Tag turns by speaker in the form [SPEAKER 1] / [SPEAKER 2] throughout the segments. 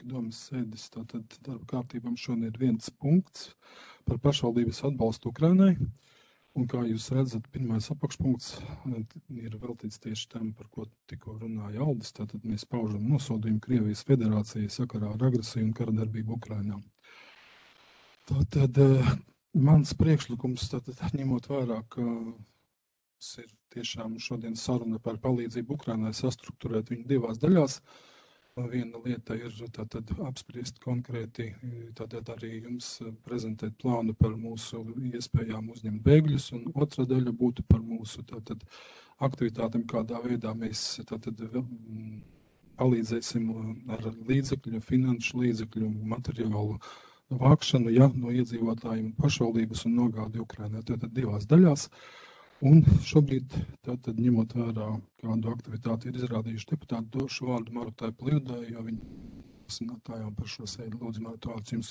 [SPEAKER 1] domas sēdes tātad darba kārtībām šodien ir viens punkts par pašvaldības atbalstu Ukrainai. Un kā jūs redzat, pirmais apakšpunkts ir veltīts tieši tam, par ko tikko runāja Aldis. Tātad mēs paužam nosodījumu Krievijas federācijai sakarā ar agresiju un kara darbību Ukrainā. Tātad mans priekšlikums, tātad ņemot vērā, ka ir tiešām šodien saruna par palīdzību Ukrainai sastruktūrēt viņu divās daļās. Viena lieta ir tātad apspriest konkrēti, tātad arī jums prezentēt plānu par mūsu iespējām uzņemt bēgļus, un otra daļa būtu par mūsu tātad aktivitātēm, kādā veidā mēs tātad palīdzēsim ar līdzekļu, finanšu līdzekļu, materiālu vākšanu, no iedzīvotājiem pašvaldības un nogādi Ukrainā. Tātad divās daļās. Un šobrīd, tātad ņemot vērā, kādu aktivitāti ir izrādījuši deputāti, došu vārdu Marutai Plivdai, jo viņa sinātājām par šo sēdi. Lūdzu, Maruta, vārds jums.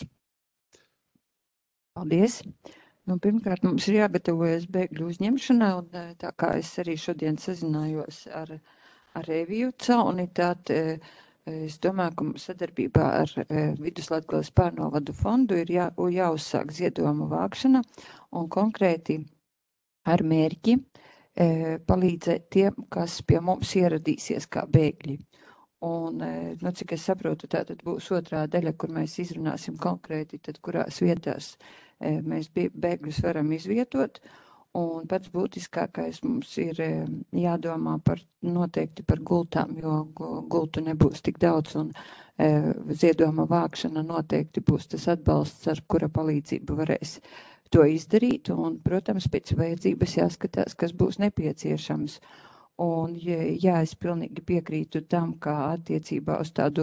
[SPEAKER 2] Paldies. Pirmkārt, mums ir jāgatavojas bēgļu uzņemšanā, un tā kā es arī šodien sazinājos ar Eviju Cauni, tad es domāju, ka sadarbībā ar Viduslatgales pārnovadu fondu ir jāuzsāk ziedojuma vākšana un konkrēti ar mērķi palīdzēt tiem, kas pie mums ieradīsies kā bēgļi. Un, cik es saprotu, tātad būs otrā daļa, kur mēs izrunāsim konkrēti, tad kurās vietās mēs bēgļus varam izvietot. Un pats būtiskākais mums ir jādomā noteikti par gultām, jo gultu nebūs tik daudz, un ziedojuma vākšana noteikti būs tas atbalsts, ar kura palīdzību varēs to izdarīt, un, protams, pēc vajadzības jāskatās, kas būs nepieciešams. Un, es pilnīgi piekrītu tam, kā attiecībā uz tādu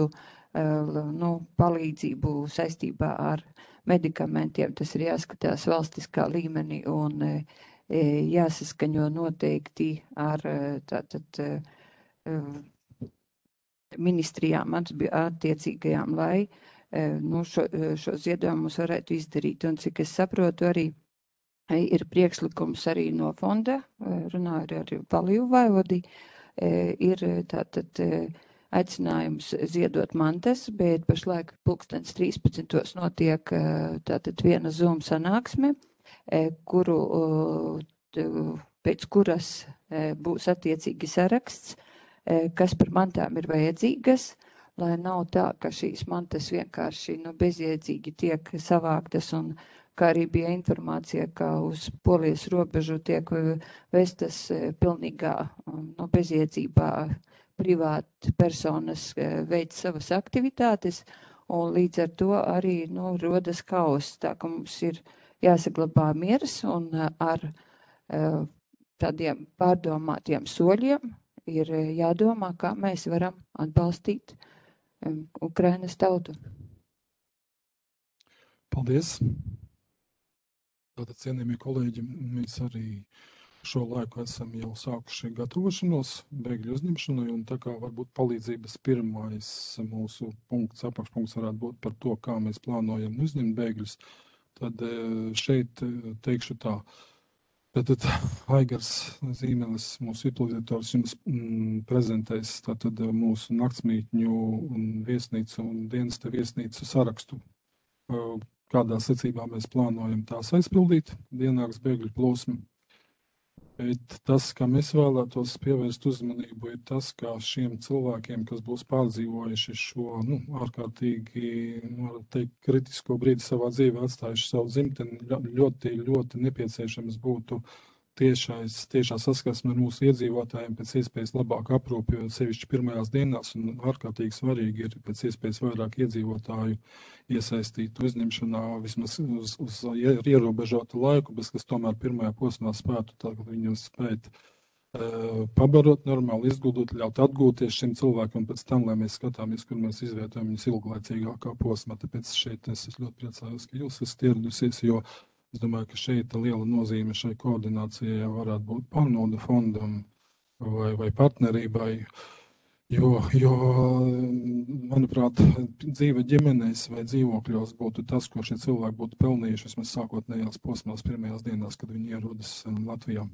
[SPEAKER 2] palīdzību saistībā ar medikamentiem, tas ir jāskatās valstiskā līmenī un jāsaskaņo noteikti ar ministrijām attiecīgajām, lai šo ziedojumus varētu izdarīt. Un cik es saprotu, arī ir priekšlikums arī no fonda, runāju ar Valiju Vaivodi, ir tātad aicinājums ziedot mantas, bet pašlaik 13:13 notiek tātad viena Zoom sanāksme, pēc kuras būs attiecīgi saraksts, kas par mantām ir vajadzīgas, lai nav tā, ka šīs mantas vienkārši bezjēdzīgi tiek savāktas, un kā arī bija informācija, ka uz Polijas robežu tiek vestas pilnīgā bezjēdzībā privāti personas veic savas aktivitātes, un līdz ar to arī rodas kaoss. Tā ka mums ir jāsaglabā miers, un ar tādiem pārdomātiem soļiem ir jādomā, kā mēs varam atbalstīt Ukrainas tautu.
[SPEAKER 1] Paldies. Tātad, cienījamie kolēģi, mēs arī šo laiku esam jau sākuši gatavošanos bēgļu uzņemšanai, un tā kā varbūt palīdzības pirmais mūsu punkts, apakšpunkts varētu būt par to, kā mēs plānojam uzņemt bēgļus, tad šeit teikšu tā. Tātad Aigars Zīmelis, mūsu izpildītājs, jums prezentēs tātad mūsu naktsmītņu un viesnīcu un dienesta viesnīcu sarakstu. Kādā secībā mēs plānojam tās aizpildīt, dienāks bēgļu plūsmu. Bet tas, kā mēs vēlētos pievērst uzmanību, ir tas, kā šiem cilvēkiem, kas būs pārdzīvojuši šo ārkārtīgi, kritisko brīdi savā dzīvē, atstājuši savu dzimteni, ļoti, ļoti nepieciešams būtu tiešā saskarsme ar mūsu iedzīvotājiem pēc iespējas labāk aprūpi, jo sevišķi pirmajās dienās, un ārkārtīgi svarīgi ir pēc iespējas vairāk iedzīvotāju iesaistīt uzņemšanā vismaz uz ierobežotu laiku, bet kas tomēr pirmajā posmā spētu, tā, ka viņus spēt pabarot, normāli izguldot, ļaut atgūties šim cilvēkam, pēc tam, lai mēs skatāmies, kur mēs izvietojam viņus ilglaicīgākā posmā. Tāpēc šeit es ļoti priecājos, ka jūs esat ieradusies, jo es domāju, ka šeit liela nozīme šai koordinācijai varētu būt pārnauda fondam vai partnerībai, jo, manuprāt, dzīve ģimenēs vai dzīvokļos būtu tas, ko šie cilvēki būtu pelnījuši vismaz sākotnējās posmās pirmajās dienās, kad viņi ierodas Latvijā.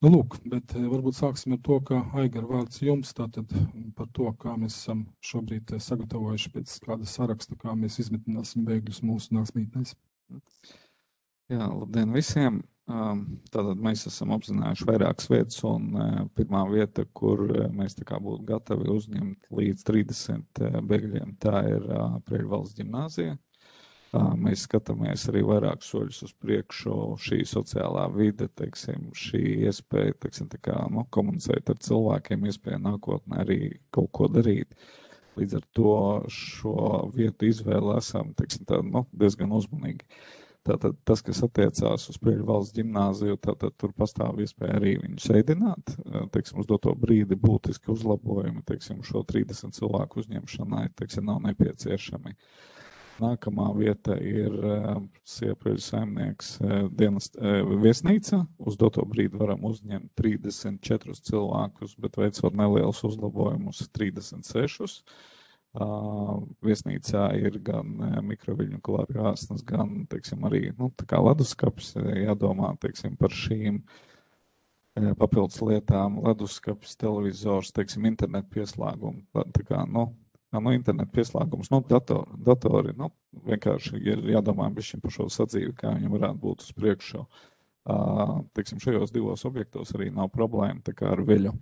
[SPEAKER 1] Nu, lūk, bet varbūt sāksim ar to, ka Aigar vārds jums tātad par to, kā mēs esam šobrīd sagatavojuši pēc kāda saraksta, kā mēs izmitināsim bēgļus mūsu nāksmītnēs.
[SPEAKER 3] Jā, labdien visiem! Tātad mēs esam apzinājuši vairākas vietas, un pirmā vieta, kur mēs tā kā būtu gatavi uzņemt līdz 30 bēgļiem, tā ir Preļvalsts ģimnāzija. Mēs skatāmies arī vairāk soļus uz priekšu, šī sociālā vide, teiksim, šī iespēja, teiksim, tā kā, komunicēt ar cilvēkiem, iespēja nākotnē arī kaut ko darīt. Līdz ar to šo vietu izvēli esam, teiksim, tā, diezgan uzmanīgi. Tātad tas, kas attiecās uz Preļvalsts ģimnāziju, tātad tur pastāv iespēja arī viņus ēdināt, teiksim, uz doto brīdi būtiski uzlabojumi, teiksim, šo 30 cilvēku uzņemšanai, teiksim, nav nepieciešami. Nākamā vieta ir Siepreļu saimnieks viesnīca. Uz doto brīdi varam uzņemt 34 cilvēkus, bet veicot nelielus uzlabojumus 36. Viesnīcā ir gan mikroviļņu klātkrāsnes, gan, teiksim, arī, tā kā leduskapis, jādomā, teiksim, par šīm papildus lietām, leduskapis, televizors, teiksim, internetu pieslēgumu, tā kā, internetu pieslēgums, datori, vienkārši ir jādomā bišķiņ par šo sadzīvi, kā viņam varētu būt uz priekšu. Teiksim, šajos divos objektos arī nav problēma, tā kā ar veļu.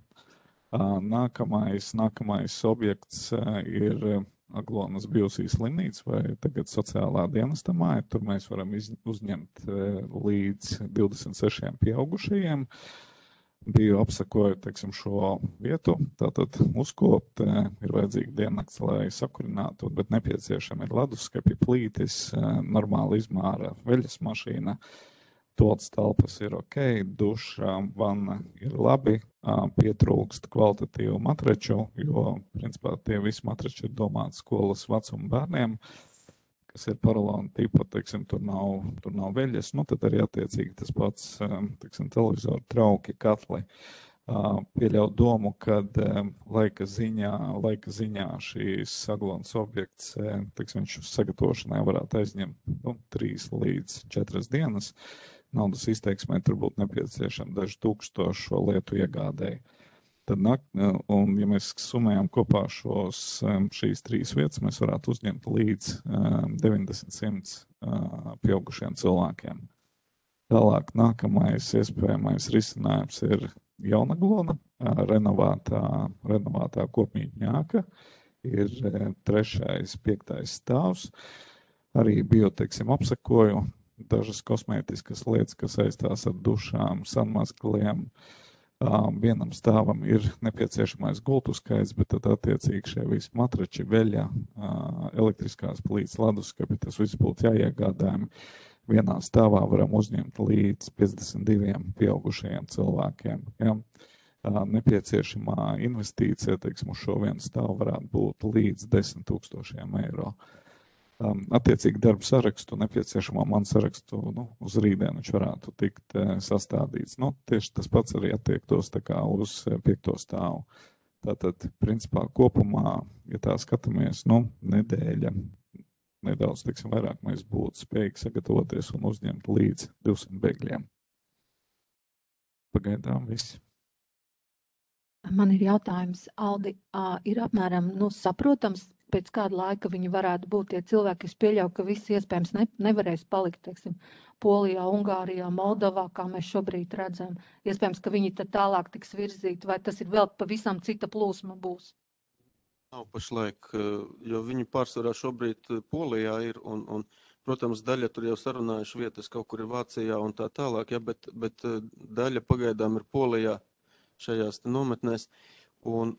[SPEAKER 3] Nākamais objekts ir Aglonas bijusī slimnīca vai tagad sociālā dienesta māja. Tur mēs varam uzņemt līdz 26 pieaugušajiem. Biju apsakoju, teiksim, šo vietu, tātad uzkopt, ir vajadzīga diennakts, lai sakurinātu, bet nepieciešami ir leduskapi, plītis, normāla izmēra veļas mašīna, toaletes telpas ir ok, duša, vanna ir labi, pietrūkst kvalitatīvu matraču, jo, principā, tie visi matrači ir domāti skolas vecuma bērniem, kas ir paralona tipa, teiksim, tur nav veļas, tad arī attiecīgi tas pats, teiksim, televizoru trauki, katli. Pieļaut domu, kad laika ziņā šīs Aglonas objekts, teiksim, viņš sagatavošanai varētu aizņemt 3 līdz 4 dienas. Naudas izteiksmē tur būtu nepieciešami daži tūkstoši šo lietu iegādēji. Un, ja mēs summējam kopā šīs 3 vietas, mēs varētu uzņemt līdz 90-100 pieaugušiem cilvēkiem. Tālāk nākamais iespējamais risinājums ir Jaunaglona, renovātā kopmītņa ēka, ir 3., 5. stāvs. Arī biju, teiksim, apsakoju dažas kosmētiskas lietas, kas saistās ar dušām, sanmazgliem. Vienam stāvam ir nepieciešamais gultu skaits, bet tad attiecīgi šie visi matrači, veļa, elektriskās plīts, leduskapi, tas viss būtu jāiegādājumi. Vienā stāvā varam uzņemt līdz 52 pieaugušajiem cilvēkiem. Ja? Nepieciešamā investīcija, teiksim, uz šo vienu stāvu varētu būt līdz 10 000 eiro. Attiecīgi darba sarakstu, nepieciešamo man sarakstu, uz rītdienu viņš varētu tikt sastādīts. Tieši tas pats arī attiektos tā kā uz 5. stāvu. Tātad, principā, kopumā, ja tā skatāmies, nedēļa, nedaudz, teiksim, vairāk mēs būtu spējīgi sagatavoties un uzņemt līdz 200 bēgļiem. Pagaidām viss.
[SPEAKER 4] Man ir jautājums, Aldi, ir apmēram, saprotams, pēc kāda laika viņi varētu būt tie cilvēki, kas pieļauj, ka visi iespējams nevarēs palikt, teiksim, Polijā, Ungārijā, Moldovā, kā mēs šobrīd redzam. Iespējams, ka viņi tad tālāk tiks virzīti, vai tas ir vēl pavisam cita plūsma būs?
[SPEAKER 5] Nav pašlaik, jo viņi pārsvarā šobrīd Polijā ir, un protams, daļa tur jau sarunājuši vietas, kaut kur ir Vācijā un tā tālāk, ja, bet daļa pagaidām ir Polijā šajās nometnēs. Un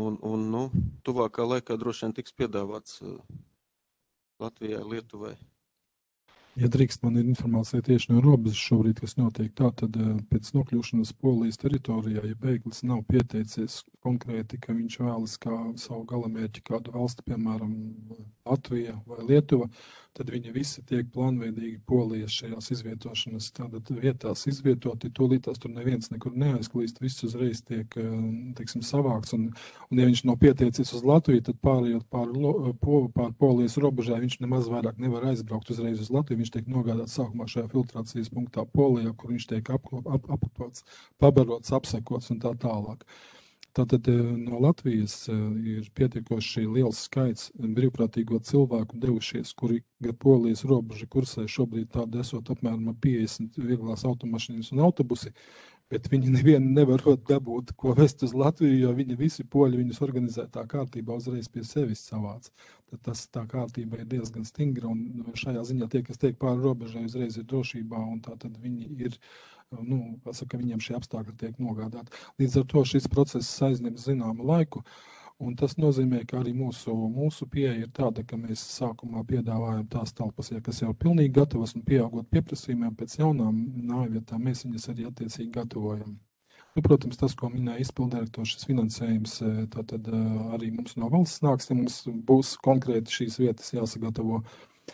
[SPEAKER 5] tuvākā laikā droši vien tiks piedāvāts Latvijai, Lietuvai.
[SPEAKER 1] Ja drīkst, man ir informācija tieši no robežas šobrīd, kas notiek tā, tad pēc nokļūšanas Polijas teritorijā, ja bēglis nav pieteicies konkrēti, ka viņš vēlas kā savu galamērķi kādu valsti, piemēram, Latvija vai Lietuva, tad viņi visi tiek plānveidīgi Polijas šajās izvietošanas tātad vietās izvietoti, tūlītās tur neviens nekur neaizklīst, viss uzreiz tiek, teiksim, savākts, un ja viņš nav pieteicis uz Latviju, tad pārējot pār Polijas robežai, viņš nemaz vairāk nevar aizbraukt uzreiz uz Latviju, viņš tiek nogādāts sākumā šajā filtrācijas punktā Polijā, kur viņš tiek apkopots, pabarots, apsekots un tā tālāk. Tātad no Latvijas ir pietiekoši liels skaits brīvprātīgo cilvēku devušies, kuri gar Polijas robežu kursē šobrīd tāda esot apmēram 50 vieglās automašīnas un autobusi, bet viņi nevienu nevarot dabūt, ko vest uz Latviju, jo viņi visi poļi viņus organizētā kārtībā uzreiz pie sevis savāc. Tad tā kārtība ir diezgan stingra, un šajā ziņā tie, kas tiek pāri robežai, uzreiz ir drošībā, un tātad viņi ir, viņiem šie apstākļi tiek nogādāti. Līdz ar to šis process aizņem zināmu laiku, un tas nozīmē, ka arī mūsu pieeja ir tāda, ka mēs sākumā piedāvājam tās telpas, kas jau ir pilnīgi gatavas, un pieaugot pieprasījumiem pēc jaunām nājvietām, mēs viņas arī attiecīgi gatavojam. Protams, tas, ko minēja izpildirektors, šis finansējums, tātad arī mums no valsts nāks, ja mums būs konkrēti šīs vietas jāsagatavo.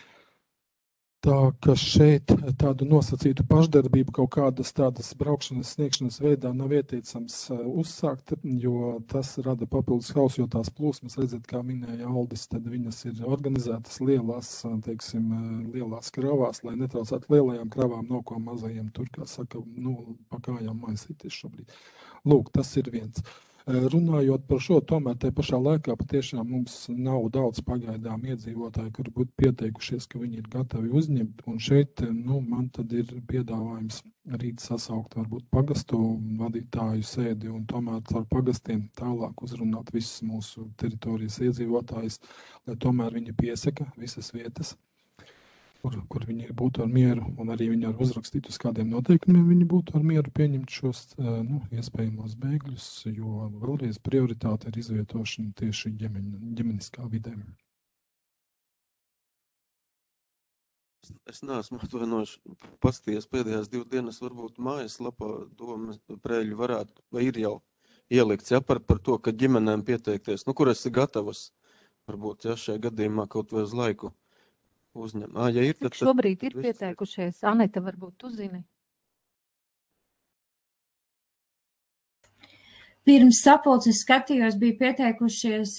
[SPEAKER 1] Tā, ka šeit tādu nosacītu pašdarbību kaut kādas tādas braukšanas, sniegšanas veidā nav ieteicams uzsākt, jo tas rada papildus hausu, jo tās plūsmas, redzat, kā minēja Aldis, tad viņas ir organizētas lielās, teiksim, lielās kravās, lai netraucētu lielajām kravām, nav ko mazajiem tur, kā saka, pa kājām maisīties šobrīd. Lūk, tas ir viens. Runājot par šo, tomēr tajā pašā laikā patiešām mums nav daudz pagaidām iedzīvotāji, kuri būtu pieteikušies, ka viņi ir gatavi uzņemt. Un šeit man tad ir piedāvājums rīt sasaukt varbūt pagastu vadītāju sēdi un tomēr ar pagastiem tālāk uzrunāt visus mūsu teritorijas iedzīvotājus, lai tomēr viņi piesaka visas vietas, kur viņi būtu ar mieru, un arī viņi var uzrakstīt uz kādiem noteikumiem, viņi būtu ar mieru pieņemt šos iespējamos bēgļus, jo vēlreiz prioritāte ir izvietošana tieši ģimeniskā vidē.
[SPEAKER 5] Es neesmu atvainojuši, paskatījies pēdējās 2 dienas, varbūt mājaslapā doma Prēļu varētu, vai ir jau ielikts, par to, ka ģimenēm pieteikties, kuras ir gatavas, varbūt, šajā gadījumā kaut vai uz laiku uzņem. Ja ir, tad
[SPEAKER 4] šobrīd ir pieteikušies. Aneta, varbūt tu zini?
[SPEAKER 6] Pirms sapulces skatījos, bija pieteikušies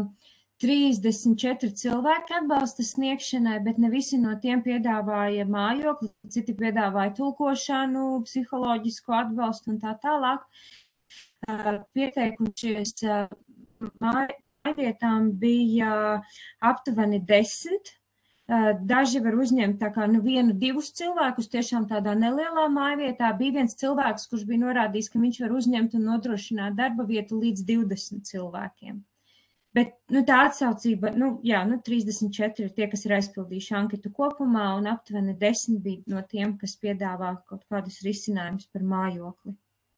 [SPEAKER 6] 34 cilvēki atbalsta sniegšanai, bet ne visi no tiem piedāvāja mājokli, citi piedāvāja tulkošanu, psiholoģisku atbalstu un tā tālāk. Pieteikušies mājvietām bija aptuveni 10. Daži var uzņemt tā kā 1-2 cilvēkus, tiešām tādā nelielā mājvietā. Bija viens cilvēks, kurš bija norādījis, ka viņš var uzņemt un nodrošināt darba vietu līdz 20 cilvēkiem. Bet tā atsaucība, 34 ir tie, kas ir aizpildījuši anketu kopumā, un aptuveni 10 bija no tiem, kas piedāvā kaut kādus risinājumus par mājokli.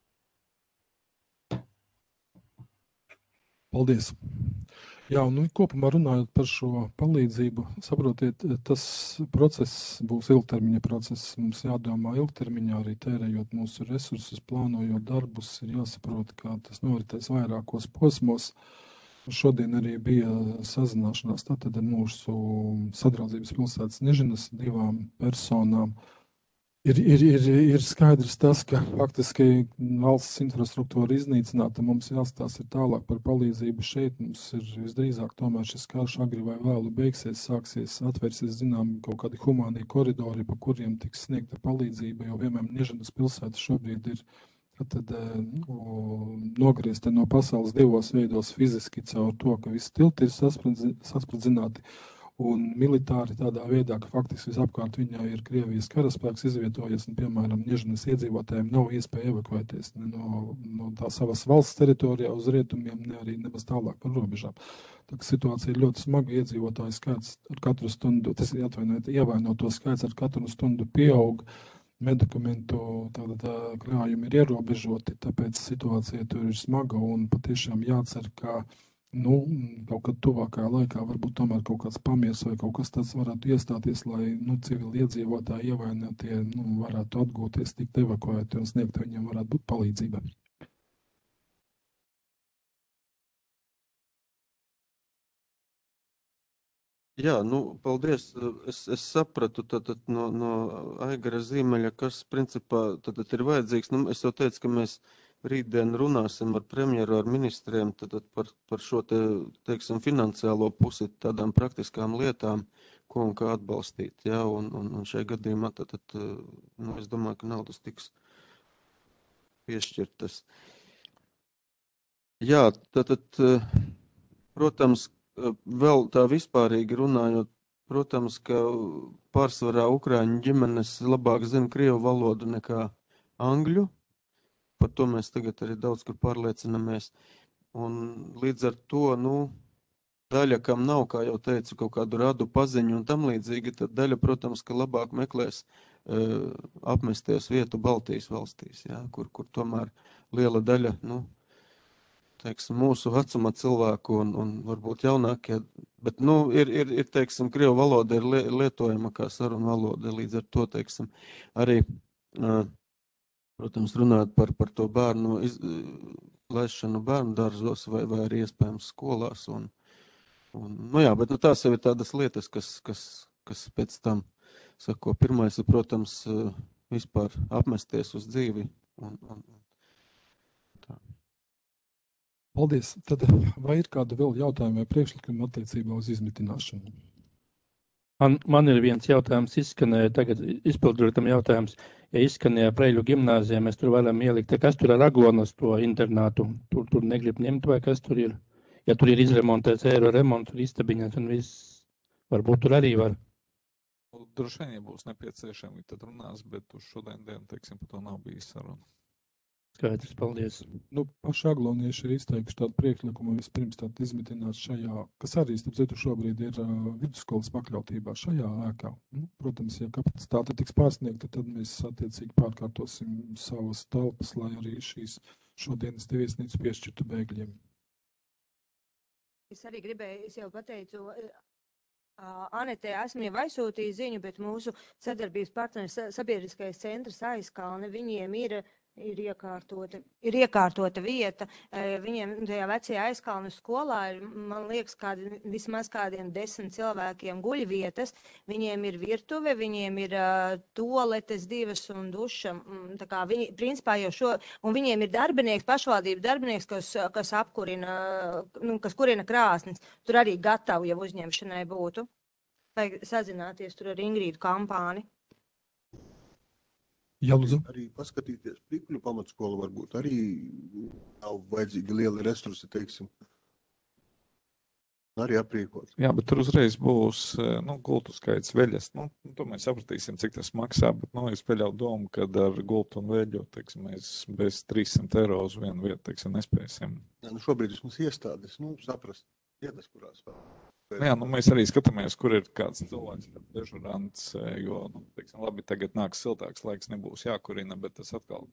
[SPEAKER 1] Paldies! Jā, kopumā runājot par šo palīdzību, saprotiet, tas process būs ilgtermiņa process. Mums jādomā ilgtermiņā, arī tērējot mūsu resursus, plānojot darbus, ir jāsaprot, ka tas noritēs vairākos posmos. Šodien arī bija sazināšanās tātad ar mūsu sadraudzības pilsētas Nižinas 2 personām. Ir skaidrs tas, ka faktiski valsts infrastruktūra iznīcināta, mums jāstāsta tālāk par palīdzību šeit. Mums ir visdrīzāk tomēr šis karš agri vai vēlu beigsies, sāksies, atvērsies kaut kādi humānie koridori, pa kuriem tiks sniegta palīdzība, jo piemēram Nižinas pilsēta šobrīd ir nogriezta no pasaules 2 veidos fiziski caur to, ka visi tilti ir saspridzināti. Un militāri tādā veidā, ka faktiski visapkārt viņā ir Krievijas karaspēks izvietojies, un, piemēram, Nižinas iedzīvotājiem nav iespēja evakuēties ne no tā savas valsts teritorijā uz rietumiem, ne arī nemaz tālāk par robežām. Tā situācija ir ļoti smaga, iedzīvotāju skaits ar katru stundu, tas ir ievainoto skaits ar katru stundu pieaug, medikamentu krājumi ir ierobežoti, tāpēc situācija tur ir smaga un patiešām jācer, ka kaut kad tuvākajā laikā varbūt tomēr kaut kāds pamiers vai kaut kas tāds varētu iestāties, lai civili iedzīvotāji ievainotie varētu atgūties, tikt evakuēti un sniegt viņiem varētu būt palīdzība.
[SPEAKER 5] Jā, nu, paldies. Es sapratu tad no Aigara Zīmeļa, kas principā tad ir vajadzīgs. Nu, es jau teicu, ka mēs rītdien runāsim ar premjeru, ar ministriem tad par šo teiksim, finansiālo pusi, tādām praktiskām lietām, ko un kā atbalstīt. Jā, un šajā gadījumā tad nu, es domāju, ka naudas tiks piešķirtas. Jā, tad protams, vēl tā vispārīgi runājot, protams, ka pārsvarā Ukraiņu ģimenes labāk zina krievu valodu nekā angļu. Par to mēs tagad arī daudz kur pārliecinamies. Un līdz ar to, nu, daļa, kam nav, kā jau teicu, kaut kādu radu paziņu un tam līdzīgi, tad daļa, protams, ka labāk meklēs apmesties vietu Baltijas valstīs, jā, kur tomēr liela daļa, nu, teiksim, mūsu vecuma cilvēku un varbūt jaunākie, bet, nu, ir teiksim, krievu valoda ir lietojama kā saruna valoda, līdz ar to, teiksim, arī, protams, runāt par to bērnu laišanu bērnu dārzos vai arī iespējams skolās nu jā, bet, nu, tās jau ir tādas lietas, kas pēc tam sako. Pirmais ir, protams, vispār apmesties uz dzīvi un tā.
[SPEAKER 1] Paldies. Tad vai ir kāda vēl jautājuma vai priekšlikuma attiecībā uz izmitināšanu?
[SPEAKER 7] Man ir viens jautājums, izskanēja tagad izpildrotam jautājums. Ja izskanēja Preļu gimnāzijā, mēs tur varam ielikt, kas tur ar Aglonas to internātu, tur negrib ņemt vai kas tur ir? Ja tur ir izremontēts eiro remonts un istabiņas un viss, varbūt tur arī var.
[SPEAKER 3] Droši vien, ja būs nepieciešami, tad runās, bet uz šodien dienu, teiksim, par to nav bijis saruna.
[SPEAKER 7] Skaidrs, paldies.
[SPEAKER 1] Nu, paši aglonieši ir izteikuši tādu priekšlikumu vispirms tādu izmitināt šajā, kas arī, starp citu, šobrīd ir vidusskolas pakļautībā šajā ēkā. Nu, protams, ja kapacitāte tiks pārsniegta, tad mēs attiecīgi pārkārtosim savas telpas, lai arī šīs šodienas te viesnīcas piešķirtu bēgļiem.
[SPEAKER 8] Es arī gribēju, es jau pateicu, Anetē esmu jau aizsūtījis ziņu, bet mūsu sadarbības partneris sabiedriskais centrs Aizkalne, viņiem ir iekārtota vieta. Viņiem tajā vecajā Aizkalnes skolā ir, man liekas, vismaz kādiem 10 cilvēkiem guļvietas. Viņiem ir virtuve, viņiem ir toaletes 2 un duša. Tā kā viņi, principā jau un viņiem ir darbinieks, pašvaldību darbinieks, kas apkurina, kas kurina krāsnes. Tur arī gatavi jau uzņemšanai būtu. Vajag sazināties tur ar Ingrīdu Kampāni.
[SPEAKER 1] Jā, lūdzu.
[SPEAKER 9] Arī paskatīties Prikuļu pamatskolu varbūt arī nav vajadzīgi lieli resursi, teiksim. Arī aprīkot.
[SPEAKER 3] Jā, bet tur uzreiz būs, gultu skaits veļas. To mēs sapratīsim, cik tas maksā, bet, es pieļauju domu, ka ar gultu un veļu, teiksim, mēs bez 300 eiro uz vienu vietu, teiksim, nespēsim.
[SPEAKER 9] Jā, šobrīd vismaz iestādes, saprast vietas, kurās vēl.
[SPEAKER 3] Jā, mēs arī skatāmies, kur ir kāds cilvēks, dežurants, jo, teiksim, labi, tagad nāks siltāks laiks, nebūs jākurina, bet tas atkal.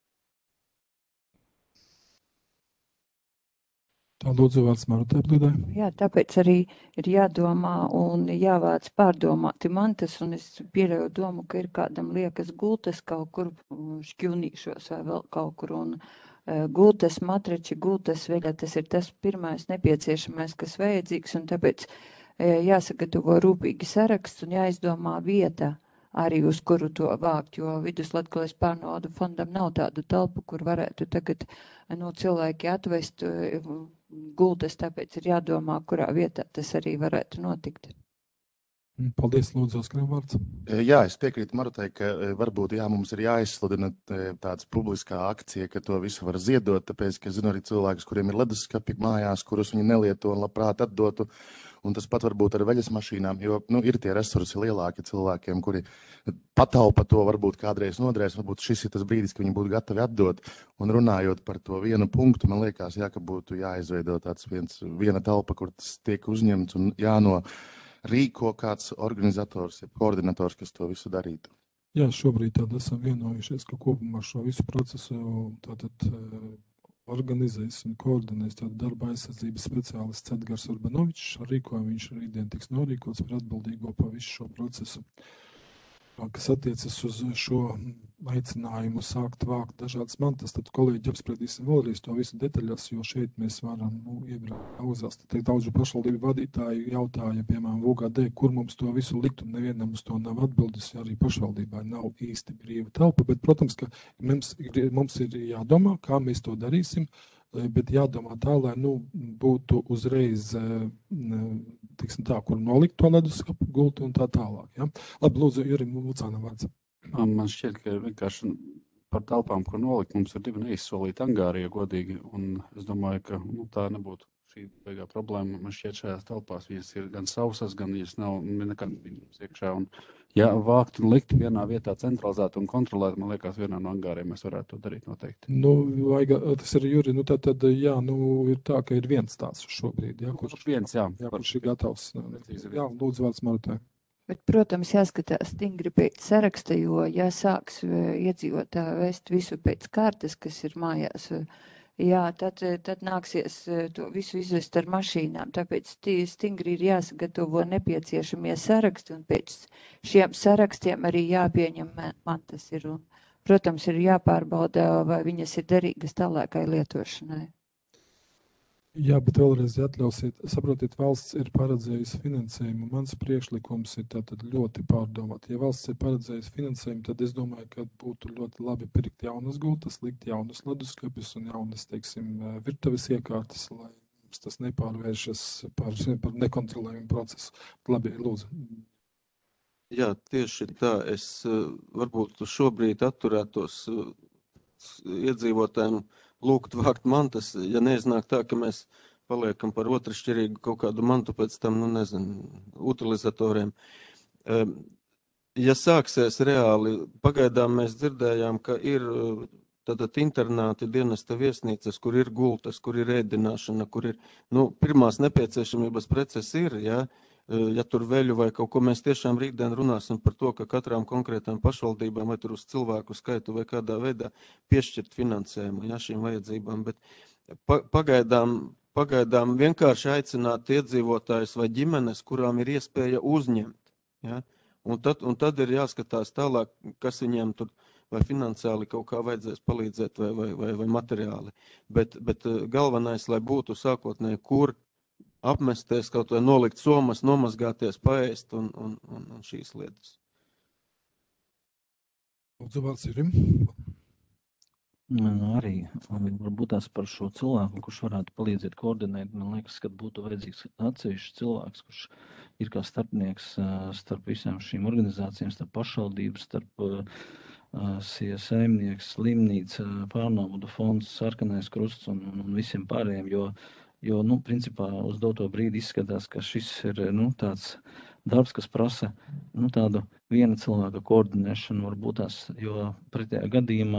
[SPEAKER 1] Tā lūdzu vārds Marutai Blīdai.
[SPEAKER 2] Jā, tāpēc arī ir jādomā un jāvāc pārdomāti mantas, un es pieļauju domu, ka ir kādam liekas gultas kaut kur šķilnīšos vai vēl kaut kur, un gultas matrači, gultas veļa, tas ir tas pirmais nepieciešamais, kas vajadzīgs, un tāpēc jāsagatavo rūpīgi saraksts un jāizdomā vieta arī uz kuru to vākt, jo Viduslatgales pārnaudu fondam nav tādu telpu, kur varētu tagad cilvēki atvest gultas, tāpēc ir jādomā, kurā vietā tas arī varētu notikt.
[SPEAKER 1] Paldies, lūdzu, Oskaram vārds.
[SPEAKER 10] Jā, es piekrītu Marutai, ka varbūt mums ir jāizsludina tāds publiskā akcija, ka to visu var ziedot, tāpēc, ka zinu arī cilvēkus, kuriem ir leduskapi mājās, kurus viņi nelieto un labprāt atdotu, un tas pat varbūt ar veļas mašīnām, jo ir tie resursi lielāki cilvēkiem, kuri pataupa to varbūt kādreiz nodrēs, varbūt šis ir tas brīdis, ka viņi būtu gatavi atdot, un runājot par to vienu punktu, man liekas, ka būtu jāizveido tāds viena telpa, kur tas tiek uzņemts un rīko kāds organizators, koordinators, kas to visu darītu.
[SPEAKER 1] Jā, šobrīd tad esam vienojušies, ka kopumā šo visu procesu tātad organizēs un koordinēs tātad darba aizsardzības speciālists Edgars Urbanovičs. Ar rīkojumu viņš rītdien tiks norīkots par atbildīgo pa visu šo procesu. Kas attiecas uz šo aicinājumu sākt vākt dažādas mantas, tad kolēģi apspriedīsim vēlreiz to visu detaļās, jo šeit mēs varam iebraukt auzās. Tad daudzu pašvaldību vadītāju jautāja, piemēram, VGD, kur mums to visu likt, un nevienam uz to nav atbildes, jo arī pašvaldībai nav īsti brīva telpa, bet, protams, ka mums ir jādomā, kā mēs to darīsim, bet jādomā tā, lai būtu uzreiz, tiksim tā, kur nolikt to leduskapu gultu un tā tālāk. Ja? Labi, lūdzu, Jurim Lucānam vārds.
[SPEAKER 11] Man šķiet, ka vienkārši par telpām, kur nolikt, mums ir 2 neizsolīti angāri, ja godīgi, un es domāju, ka tā nebūtu šī beigā problēma. Man šķiet, šajās telpās viņas ir gan sausas, gan viņas nav nekad viņas iekšā, un ja vākt un likt vienā vietā centralizēt un kontrolēt, man liekas, vienā no angāriem mēs varētu to darīt noteikti.
[SPEAKER 1] Tas ir Juri, tad, jā, ir tā, ka ir viens tāds šobrīd, jā, kurš ir gatavs. Jā, lūdzu vārds Marutai.
[SPEAKER 2] Bet, protams, jāskatās stingri pēc saraksta, jo jāsāks iedzīvotāji vest visu pēc kārtas, kas ir mājās. Jā, tad nāksies to visu izvest ar mašīnām, tāpēc stingri ir jāsagatavo nepieciešamie saraksti, un pēc šiem sarakstiem arī jāpieņem mantas ir. Un, protams, ir jāpārbauda, vai viņas ir derīgas tālākai lietošanai.
[SPEAKER 1] Jā, bet vēlreiz atļausiet, saprotiet, valsts ir paredzējusi finansējumu. Mans priekšlikums ir tātad ļoti pārdomāt. Ja valsts ir paredzējusi finansējumu, tad es domāju, ka būtu ļoti labi pirkt jaunas gultas, likt jaunas leduskapis un jaunas, teiksim, virtuves iekārtas, lai tas nepārvēršas par nekontrolējumu procesu. Labi, lūdzu.
[SPEAKER 5] Jā, tieši tā. Es varbūt šobrīd atturētos iedzīvotājiem lūgt vākt mantas, ja neiznāk tā, ka mēs paliekam par otršķirīgu kaut kādu mantu pēc tam, utilizatoriem. Ja sāksies reāli, pagaidām mēs dzirdējām, ka ir tātad internāti, dienesta viesnīcas, kur ir gultas, kur ir ēdināšana, kur ir, pirmās nepieciešamības preces ir, ja tur veļu vai kaut ko, mēs tiešām rītdien runāsim par to, ka katrām konkrētām pašvaldībām vai tur uz cilvēku skaitu vai kādā veidā piešķirt finansējumu, šīm vajadzībām, bet pagaidām vienkārši aicināt iedzīvotājus vai ģimenes, kurām ir iespēja uzņemt, un tad ir jāskatās tālāk, kas viņiem tur vai finansiāli kaut kā vajadzēs palīdzēt vai materiāli, bet galvenais, lai būtu sākotnēji, kur apmesties, kaut vai nolikt somas, nomazgāties, paēst un šīs lietas.
[SPEAKER 1] Lūdzu, vārds Jurim.
[SPEAKER 12] Arī varbūt tās par šo cilvēku, kurš varētu palīdzēt koordinēt. Man liekas, ka būtu vajadzīgs atsevišķs cilvēks, kurš ir kā starpnieks starp visām šīm organizācijām, starp pašvaldības, starp saimnieks, slimnīca, pārnaudu fonds, sarkanais krusts un visiem pārējiem, jo, principā, uz doto brīdi izskatās, ka šis ir, tāds darbs, kas prasa, tādu viena cilvēka koordinēšanu varbūt tās, jo pretējā gadījumā,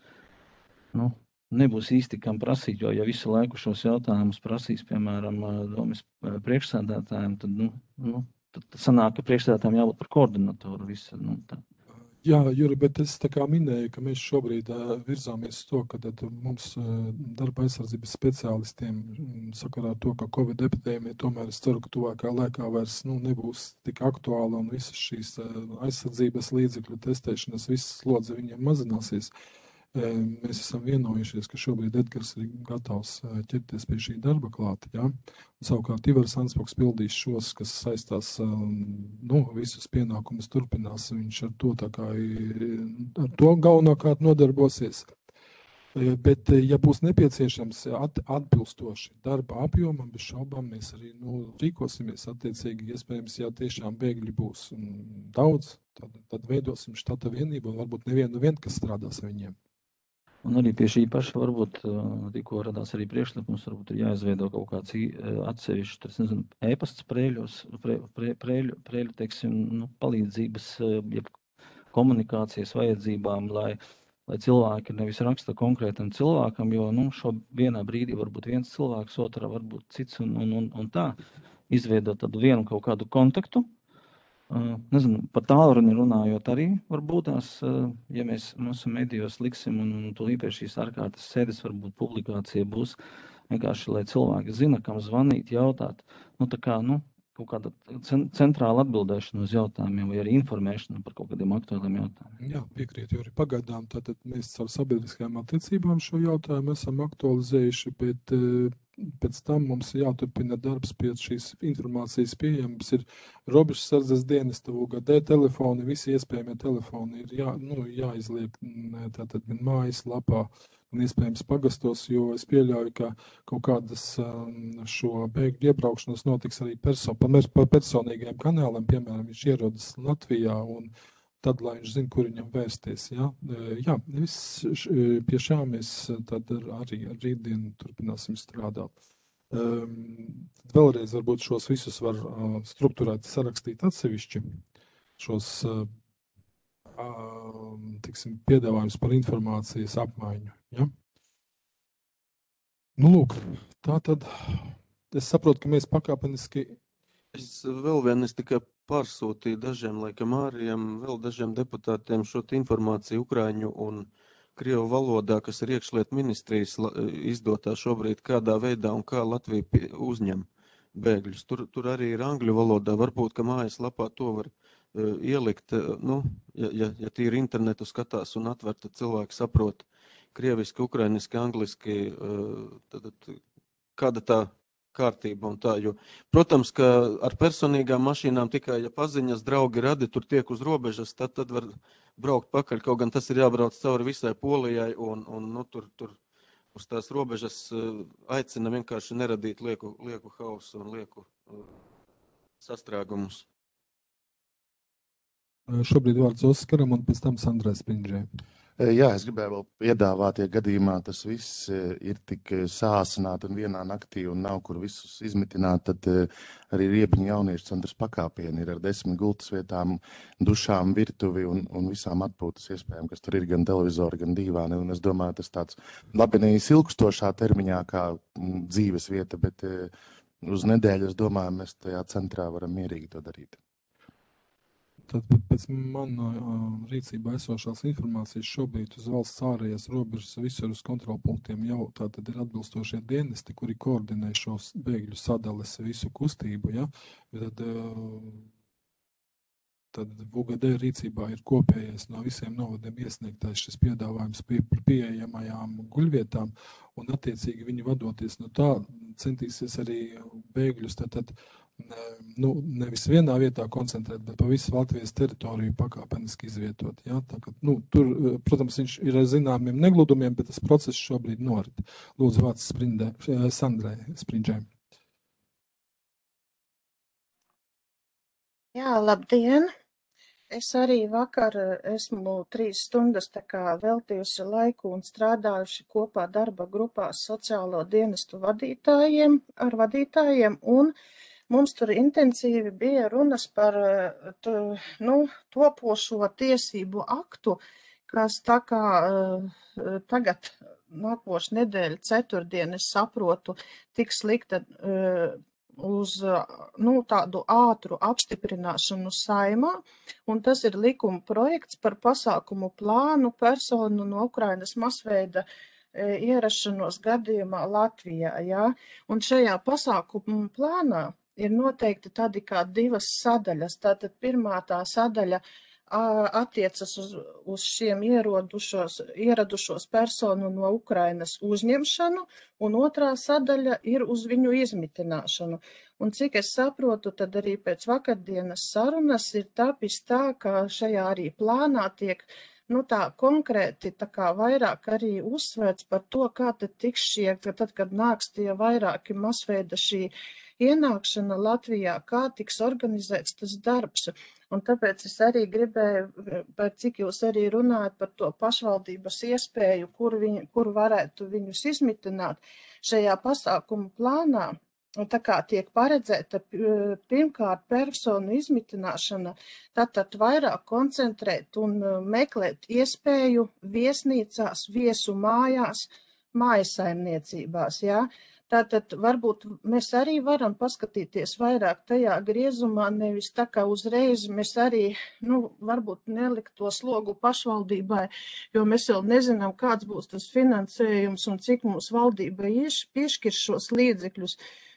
[SPEAKER 12] nebūs īsti kam prasīt, jo, ja visu laiku šos jautājumus prasīs, piemēram, domas priekšsēdētājiem, tad sanāk, ka priekšsēdētājiem jābūt par koordinatoru visu, tā.
[SPEAKER 1] Jā, Juri, bet es tā kā minēju, ka mēs šobrīd virzāmies to, ka mums darba aizsardzības speciālistiem sakarā ar to, ka Covid epidēmija tomēr es ceru, ka tuvākā laikā vairs nebūs tik aktuāla un visas šīs aizsardzības līdzekļu testēšanas, visas slodze viņiem mazināsies. Mēs esam vienojušies, ka šobrīd Edgars ir gatavs ķerties pie šī darba klāt, jā. Savukārt Ivars Anspoks pildīs šos, kas saistās, visus pienākumus turpinās, viņš ar to galvenokārt nodarbosies. Bet, ja būs nepieciešams atbilstoši darba apjomam, bez šaubām mēs arī rīkosimies attiecīgi, iespējams, ja tiešām bēgļi būs daudz, tad veidosim štata vienību un varbūt nevienu kas strādās viņiem.
[SPEAKER 12] Un arī pie šī paša varbūt tikko radās arī priekšlikums, varbūt ir jāizveido kaut kāds atsevišķs, e-pasts prēļu, teiksim, palīdzības, komunikācijas vajadzībām, lai cilvēki nevis raksta konkrētam cilvēkam, jo, šo vienā brīdī varbūt viens cilvēks, otrā varbūt cits un tā, izveidot tādu vienu kaut kādu kontaktu. Nezinu, par tālruni runājot arī varbūt tās, ja mēs mūsu medijos liksim un tūlīt pie šīs ārkārtas sēdes, varbūt publikācija būs vienkārši, lai cilvēki zina, kam zvanīt, jautāt. Tā kā, kaut kāda centrāla atbildēšana uz jautājumiem vai arī informēšana par kaut kādiem aktuāliem jautājumiem.
[SPEAKER 1] Jā, piekrītu, jo arī pagaidām tātad mēs caur sabiedriskajām attiecībām šo jautājumu esam aktualizējuši, bet pēc tam mums jāturpina darbs pie šīs informācijas pieejams. Ir robežsardzes dienesta, UGD telefoni, visi iespējamie telefoni ir jāizliek tātad gan mājas lapā un iespējams pagastos, jo es pieļauju, ka kaut kādas šo bēgļu iebraukšanas notiks arī par personīgiem kanāliem, piemēram, viņš ierodas Latvijā un tad, lai viņš zina, kur viņam vērsties. Jā, pie šā mēs tad arī ar rītdienu turpināsim strādāt. Vēlreiz varbūt šos visus var strukturēt, sarakstīt atsevišķi, šos piedāvājums par informācijas apmaiņu. Ja? Lūk, tā tad es saprotu, ka mēs pakāpeniski.
[SPEAKER 5] Es tikai pārsūtīju dažiem, laikam ārijiem, vēl dažiem deputātiem šo informāciju ukraiņu un krievu valodā, kas ir iekšlietu ministrijas izdotā šobrīd, kādā veidā un kā Latvija uzņem bēgļus. Tur arī ir angļu valodā, varbūt, ka mājaslapā to var ielikt, ja tīri internetu skatās un atver, tad cilvēki saprot krieviski, ukrainiski, angliski, kāda tā kārtība un tā, jo, protams, ka ar personīgām mašīnām tikai, ja paziņas, draugi, radi, tur tiek uz robežas, tad var braukt pakaļ, kaut gan tas ir jābrauc cauri visai Polijai un tur uz tās robežas aicina vienkārši neradīt lieku hausu un lieku sastrēgumus.
[SPEAKER 1] Šobrīd vārds Oskaram un pēc tam Sandrai Sprindžai.
[SPEAKER 10] Jā, es gribēju vēl piedāvāt, ja gadījumā tas viss ir tik sāsināti un vienā naktī un nav kur visus izmitināt, tad arī Riebiņu jauniešu centrs pakāpieni ir ar 10 gultas vietām, dušām, virtuvi un visām atpūtas iespējām, kas tur ir gan televizori, gan dīvāni. Un es domāju, tas tāds labi nevis ilgstošā termiņā kā dzīves vieta, bet uz nedēļu, es domāju, mēs tajā centrā varam mierīgi to darīt.
[SPEAKER 1] Tad pēc manā rīcībā esošās informācijas šobrīd uz valsts ārējās robežas visur uz kontrolpunktiem jau tātad ir atbilstošie dienesti, kuri koordinē šos bēgļu sadales visu kustību. Ja? Tad UGD rīcībā ir kopējais no visiem novadiem iesniegtais šis piedāvājums par pieejamajām guļvietām, un attiecīgi viņi vadoties no tā centīsies arī bēgļus tātad nevis vienā vietā koncentrēt, bet pa visu Latvijas teritoriju pakāpeniski izvietot. Ja? Tā, ka, tur, protams, viņš ir ar zināmiem negludumiem, bet tas process šobrīd norit. Lūdzu, vārds Sandrai Sprindžai.
[SPEAKER 13] Jā, labdien! Es arī vakar esmu 3 stundas veltījusi laiku un strādājuši kopā darba grupās sociālo dienestu vadītājiem, un mums tur intensīvi bija runas par topošo tiesību aktu, kas tagad nākošu nedēļu ceturtdien, es saprotu, tiks likta uz tādu ātru apstiprināšanu Saeimā, un tas ir likuma projekts par pasākumu plānu personu no Ukrainas masveida ierašanos gadījumā Latvijā. Ja? Un šajā pasākumu plānā ir noteikti tādi kā 2 sadaļas. Tātad pirmā tā sadaļa attiecas uz šiem ieradušos personu no Ukrainas uzņemšanu, un otrā sadaļa ir uz viņu izmitināšanu. Un cik es saprotu, tad arī pēc vakardienas sarunas ir tapis tā, ka šajā arī plānā tiek tā konkrēti vairāk arī uzsvērts par to, kā tad tiks tad, kad nāks tie vairāki masveida šī ienākšana Latvijā, kā tiks organizēts tas darbs. Un tāpēc es arī gribēju, cik jūs arī runājat par to pašvaldības iespēju, kur varētu viņus izmitināt šajā pasākumu plānā. Un tā kā tiek paredzēta pirmkārt personu izmitināšana, tad vairāk koncentrēt un meklēt iespēju viesnīcās, viesu mājās, mājasaimniecībās. Ja? Tātad varbūt mēs arī varam paskatīties vairāk tajā griezumā, nevis tā kā uzreiz mēs arī, varbūt nelikt to slogu pašvaldībai, jo mēs vēl nezinām, kāds būs tas finansējums un cik mums valdība piešķir šos līdzekļus.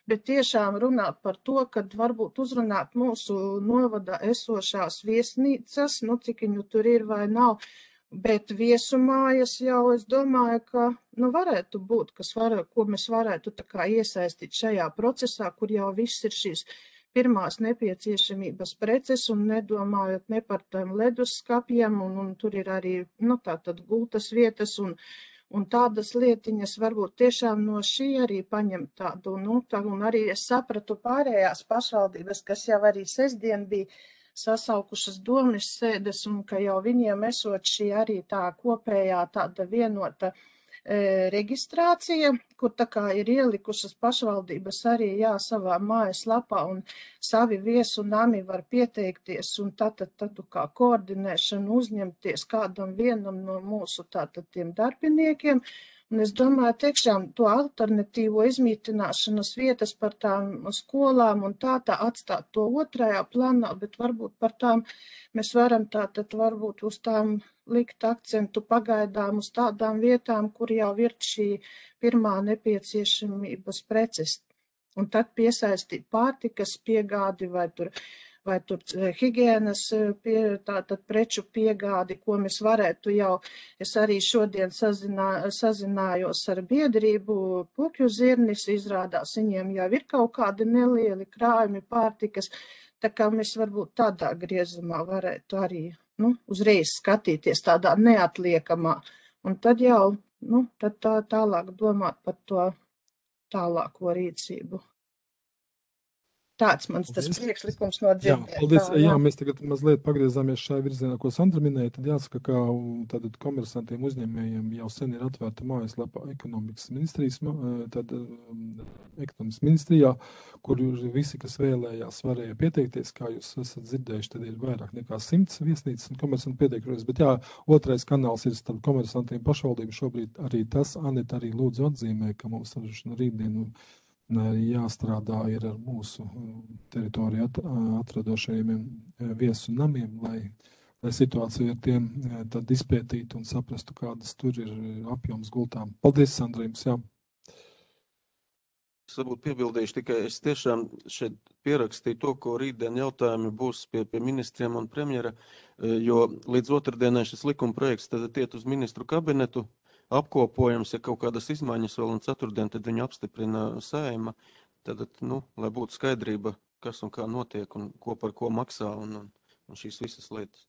[SPEAKER 13] bet tiešām runāt par to, kad varbūt uzrunāt mūsu novada esošās viesnīcas, nu, cik viņu tur ir vai nav, bet viesumājas jau, es domāju, ka, nu, varētu būt, ko mēs varētu tā kā iesaistīt šajā procesā, kur jau viss ir šīs pirmās nepieciešamības preces un nedomājot ne par tiem leduskapiem, un tur ir arī, nu, tātad gultas vietas un tādas lietiņas varbūt tiešām no šī arī paņemt tādu, nu, un arī es sapratu pārējās pašvaldības, kas jau arī sestdien bija sasaukušas domas sēdes, un ka jau viņiem esot šī arī tā kopējā tāda vienota reģistrācija, kur tā kā ir ielikušas pašvaldības arī savā mājaslapā, un savi viesu nami var pieteikties, un tad kā koordinēšanu uzņemties kādam vienam no mūsu tātad tiem darbiniekiem. Un es domāju, tiešām to alternatīvo izmītināšanas vietas par tām skolām un tā atstāt to otrajā plānā, bet varbūt par tām mēs varam tātad varbūt uz tām likt akcentu pagaidām uz tādām vietām, kur jau ir šī pirmā nepieciešamības preces. Un tad piesaistīt pārtikas piegādi vai tur higienas tātad preču piegādi, ko mēs varētu jau, es arī šodien sazinājos ar biedrību Pukju zirnis, izrādās viņiem jau ir kaut kādi nelieli krājumi pārtikas, tā kā mēs varbūt tādā griezumā varētu arī, nu, uzreiz skatīties tādā neatliekamā, un tad jau, nu, tad tālāk domāt par to tālāko rīcību. Tāds mans tas priekšlikums no dzirdēt.
[SPEAKER 1] Jā, paldies. Jā, mēs tagad mazliet pagriezāmies šajā virzienā, ko Sandra minēja. Tad jāsaka, ka tātad komersantiem uzņēmējiem jau sen ir atvērta mājaslapa ekonomikas ministrijā, kur visi, kas vēlējās, varēja pieteikties. Kā jūs esat dzirdējuši, tad ir vairāk nekā 100 viesnīcas un komersanti pieteikušies. Bet jā, otrais kanāls ir starp komersantiem pašvaldību. Šobrīd arī tas, Aneta, arī lūdzu atzīmē, ka mums ar rītdienu jāstrādā ir ar mūsu teritoriju atradošajiem viesu namiem, lai situāciju ar tiem tad izpētītu un saprastu, kādas tur ir apjoms gultām. Paldies, Sandra, jums, jā.
[SPEAKER 5] Es varbūt piebildīšu tikai, es tiešām šeit pierakstīju to, ko rītdien jautājumi būs pie ministriem un premjera, jo līdz otrdienai šis likuma projekts tad iet uz ministru kabinetu, apkopojams, ja kaut kādas izmaiņas vēl un ceturtdien, tad viņu apstiprina Saeima, tad, nu, lai būtu skaidrība, kas un kā notiek un ko par ko maksā un šīs visas lietas.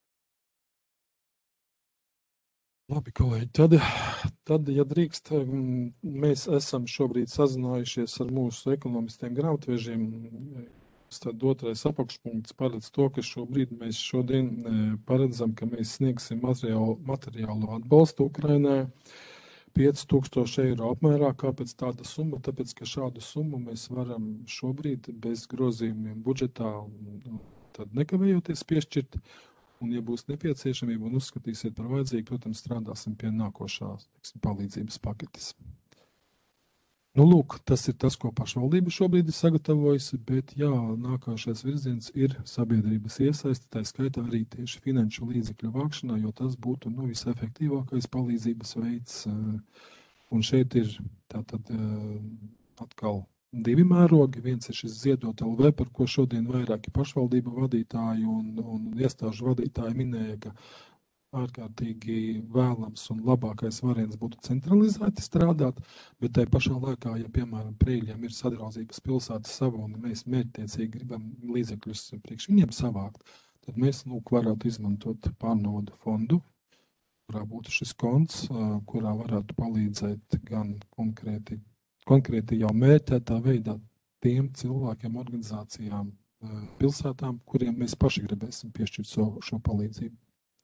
[SPEAKER 1] Labi, kolēģi, tad, ja drīkst, mēs esam šobrīd sazinājušies ar mūsu ekonomistiem grāmatvežiem. Tad otrais apakšpunkts paredz to, ka šobrīd mēs šodien paredzam, ka mēs sniegsim materiālu atbalstu Ukrainai 5000 eiro apmērā. Kāpēc tāda summa? Tāpēc, ka šādu summu mēs varam šobrīd bez grozījumiem budžetā tad nekavējoties piešķirt. Un, ja būs nepieciešamība un uzskatīsiet par vajadzīgu, protams, strādāsim pie nākošās palīdzības paketes. Nu, lūk, tas ir tas, ko pašvaldība šobrīd ir sagatavojusi, bet jā, nākošais virziens ir sabiedrības iesaisti, tā skaitā arī tieši finanšu līdzekļu vākšanā, jo tas būtu visefektīvākais palīdzības veids. Un šeit ir tātad atkal divi mērogi. Viens ir šis Ziedot LV, par ko šodien vairāki pašvaldību vadītāji un iestāžu vadītāji minēja, ka ārkārtīgi vēlams un labākais variants būtu centralizēti strādāt, bet tai pašā laikā, ja, piemēram, Prēļiem ir sadraudzības pilsētas sava un mēs mērķtiecīgi gribam līdzekļus priekš viņiem savākt, tad mēs, lūk, varētu izmantot pārnaudu fondu, kurā būtu šis konts, kurā varētu palīdzēt gan konkrēti jau mērķētā veidā tiem cilvēkiem, organizācijām, pilsētām, kuriem mēs paši gribēsim piešķirt šo palīdzību.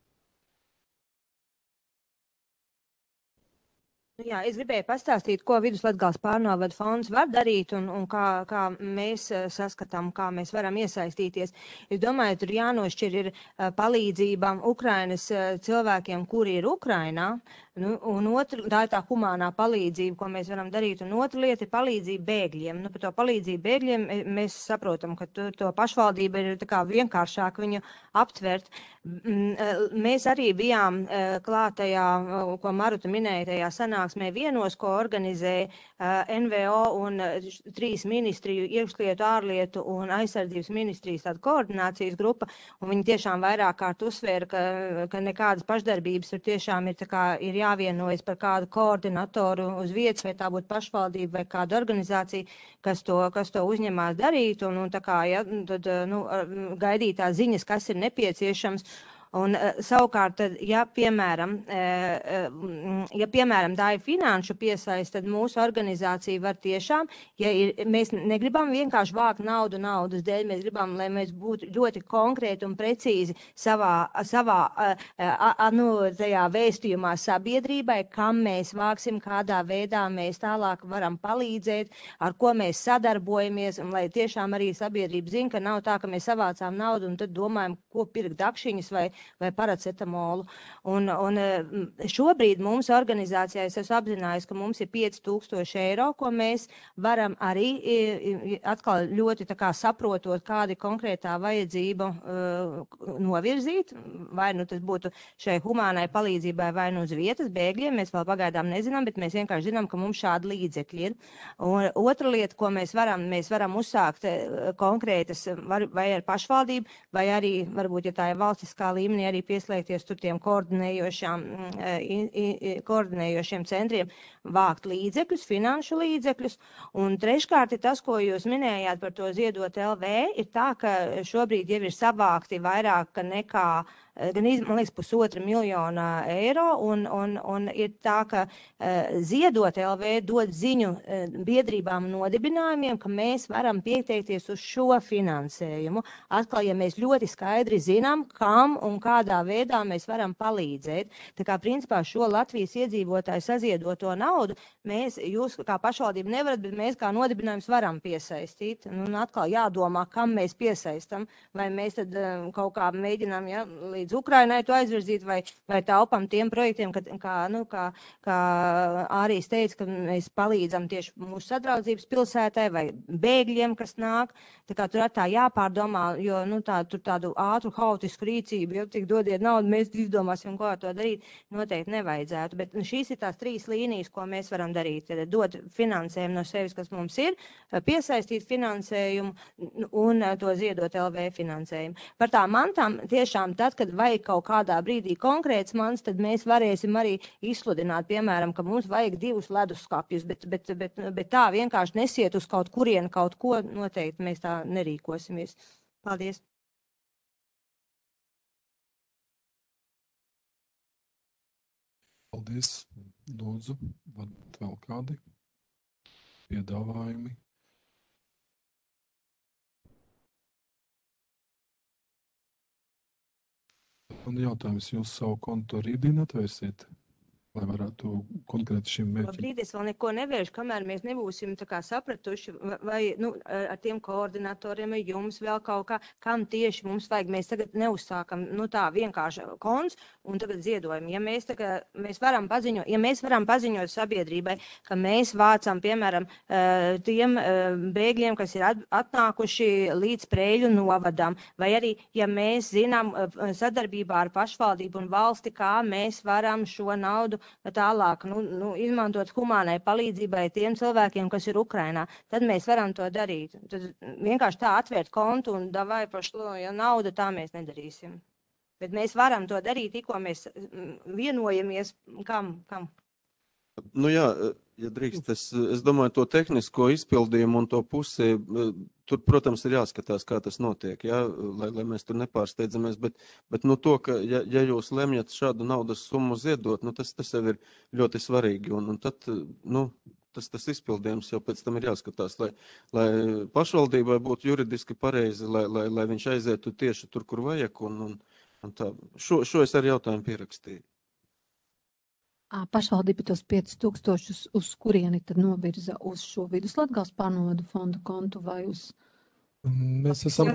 [SPEAKER 8] Jā, es gribēju pastāstīt, ko Viduslatgales pārnovada fonds var darīt un kā mēs saskatām, kā mēs varam iesaistīties. Es domāju, tur jānošķir ir palīdzība Ukrainas cilvēkiem, kuri ir Ukrainā, un tā ir tā humānā palīdzība, ko mēs varam darīt, un otra lieta ir palīdzība bēgļiem. Par to palīdzību bēgļiem mēs saprotam, ka to pašvaldība ir tā kā vienkāršāk viņu aptvert. Mēs arī bijām klātajā, ko Maruta minēja, tajā sanāksmē sanāksmē vienos, ko organizē NVO un 3 ministriju, iekšlietu, ārlietu un aizsardzības ministrijas tāda koordinācijas grupa, un viņi tiešām vairāk kārt uzsvēra, ka nekādas pašdarbības tur tiešām ir jāvienojas par kādu koordinatoru uz vietas, vai tā būtu pašvaldība vai kāda organizācija, kas to uzņemās darīt, un tā kā, ja, tad, gaidīt tās ziņas, kas ir nepieciešams. Un savukārt, ja piemēram, tā ir finanšu piesaiste, tad mūsu organizācija var tiešām, mēs negribam vienkārši vākt naudas dēļ, mēs gribam, lai mēs būtu ļoti konkrēti un precīzi savā tajā vēstījumā sabiedrībai, kam mēs vāksim, kādā veidā mēs tālāk varam palīdzēt, ar ko mēs sadarbojamies, un lai tiešām arī sabiedrība zina, ka nav tā, ka mēs savācām naudu un tad domājam, ko pirkt dakšiņas vai paracetamolu. Un šobrīd mums organizācijā es esmu apzinājis, ka mums ir 5000 eiro, ko mēs varam arī atkal ļoti tā kā saprotot, kāda konkrētā vajadzība novirzīt, vai nu tas būtu šai humānai palīdzībai vai nu uz vietas bēgļiem, mēs vēl pagaidām nezinām, bet mēs vienkārši zinām, ka mums šādi līdzekļi ir. Un otra lieta, ko mēs varam uzsākt konkrētas vai ar pašvaldību, vai arī, varbūt, ja tā ir valstiskā līmenī, arī pieslēgties tur tiem koordinējošiem centriem, vākt līdzekļus, finanšu līdzekļus. Un treškārt ir tas, ko jūs minējāt par to Ziedot LV, ir tā, ka šobrīd jau ir savākti vairāk nekā gan, man liekas, 1,5 miljona eiro, un ir tā, ka Ziedot LV dod ziņu biedrībām nodibinājumiem, ka mēs varam pieteikties uz šo finansējumu. Atkal, ja mēs ļoti skaidri zinām, kam un kādā veidā mēs varam palīdzēt. Tā kā, principā, šo Latvijas iedzīvotāju saziedoto naudu jūs kā pašvaldība nevarat, bet mēs kā nodibinājums varam piesaistīt. Un atkal jādomā, kam mēs piesaistam, vai mēs tad kaut kā mēģinām, līdz Ukrainai to aizvirzīt, vai taupam tiem projektiem, kā Ārijas teica, ka mēs palīdzam tieši mūsu sadraudzības pilsētai vai bēgļiem, kas nāk. Tā kā tur ir tā jāpārdomā, jo tur tādu ātru, haotisku rīcību, ja tik dodiet naudu, mēs izdomāsim, ko ar to darīt, noteikti nevajadzētu. Bet šīs ir tās 3 līnijas, ko mēs varam darīt. Dot finansējumu no sevis, kas mums ir, piesaistīt finansējumu un to Ziedot LV finansējumu. Par tām mantām tiešām tad, kad vajag kaut kādā brīdī konkrēts mans, tad mēs varēsim arī izsludināt, piemēram, ka mums vajag 2 leduskapjus, bet tā vienkārši nesiet uz kaut kurienu kaut ko, noteikti mēs tā nerīkosimies. Paldies!
[SPEAKER 1] Paldies! Lūdzu, varbūt vēl kādi piedāvājumi? Un jautājums, jūs savu kontu rītdien atvērsiet, lai varētu konkrēti šim mērķim?
[SPEAKER 8] Brīdī es vēl neko nevēršu, kamēr mēs nebūsim tā kā sapratuši, vai ar tiem koordinatoriem, vai jums vēl kaut kā, kam tieši mums vajag. Mēs tagad neuzsākam, tā vienkārši konts un tagad ziedojam. Ja mēs varam paziņot sabiedrībai, ka mēs vācam, piemēram, tiem bēgļiem, kas ir atnākuši līdz Preļu novadam, vai arī, ja mēs zinām sadarbībā ar pašvaldību un valsti, kā mēs varam šo naudu tālāk izmantot humānai palīdzībai tiem cilvēkiem, kas ir Ukrainā, tad mēs varam to darīt. Tad vienkārši tā atvērt kontu un davai pašlo, ja nauda, tā mēs nedarīsim. Bet mēs varam to darīt, tikko mēs vienojamies, kam.
[SPEAKER 5] Jā, ja drīkst, es domāju, to tehnisko izpildījumu un to pusi, tur, protams, ir jāskatās, kā tas notiek, lai mēs tur nepārsteidzamies, bet to, ka, ja jūs lemjat šādu naudas summu ziedot, tas jau ir ļoti svarīgi, un tad, tas izpildījums jau pēc tam ir jāskatās, lai pašvaldībai būtu juridiski pareizi, lai viņš aizietu tieši tur, kur vajag, un tā. Šo es ar jautājumu pierakstīju.
[SPEAKER 4] Pašvaldība tos 5000 uz kurieni tad novirza uz šo Viduslatgales pārnovadu fonda kontu vai uz?
[SPEAKER 1] Mēs esam...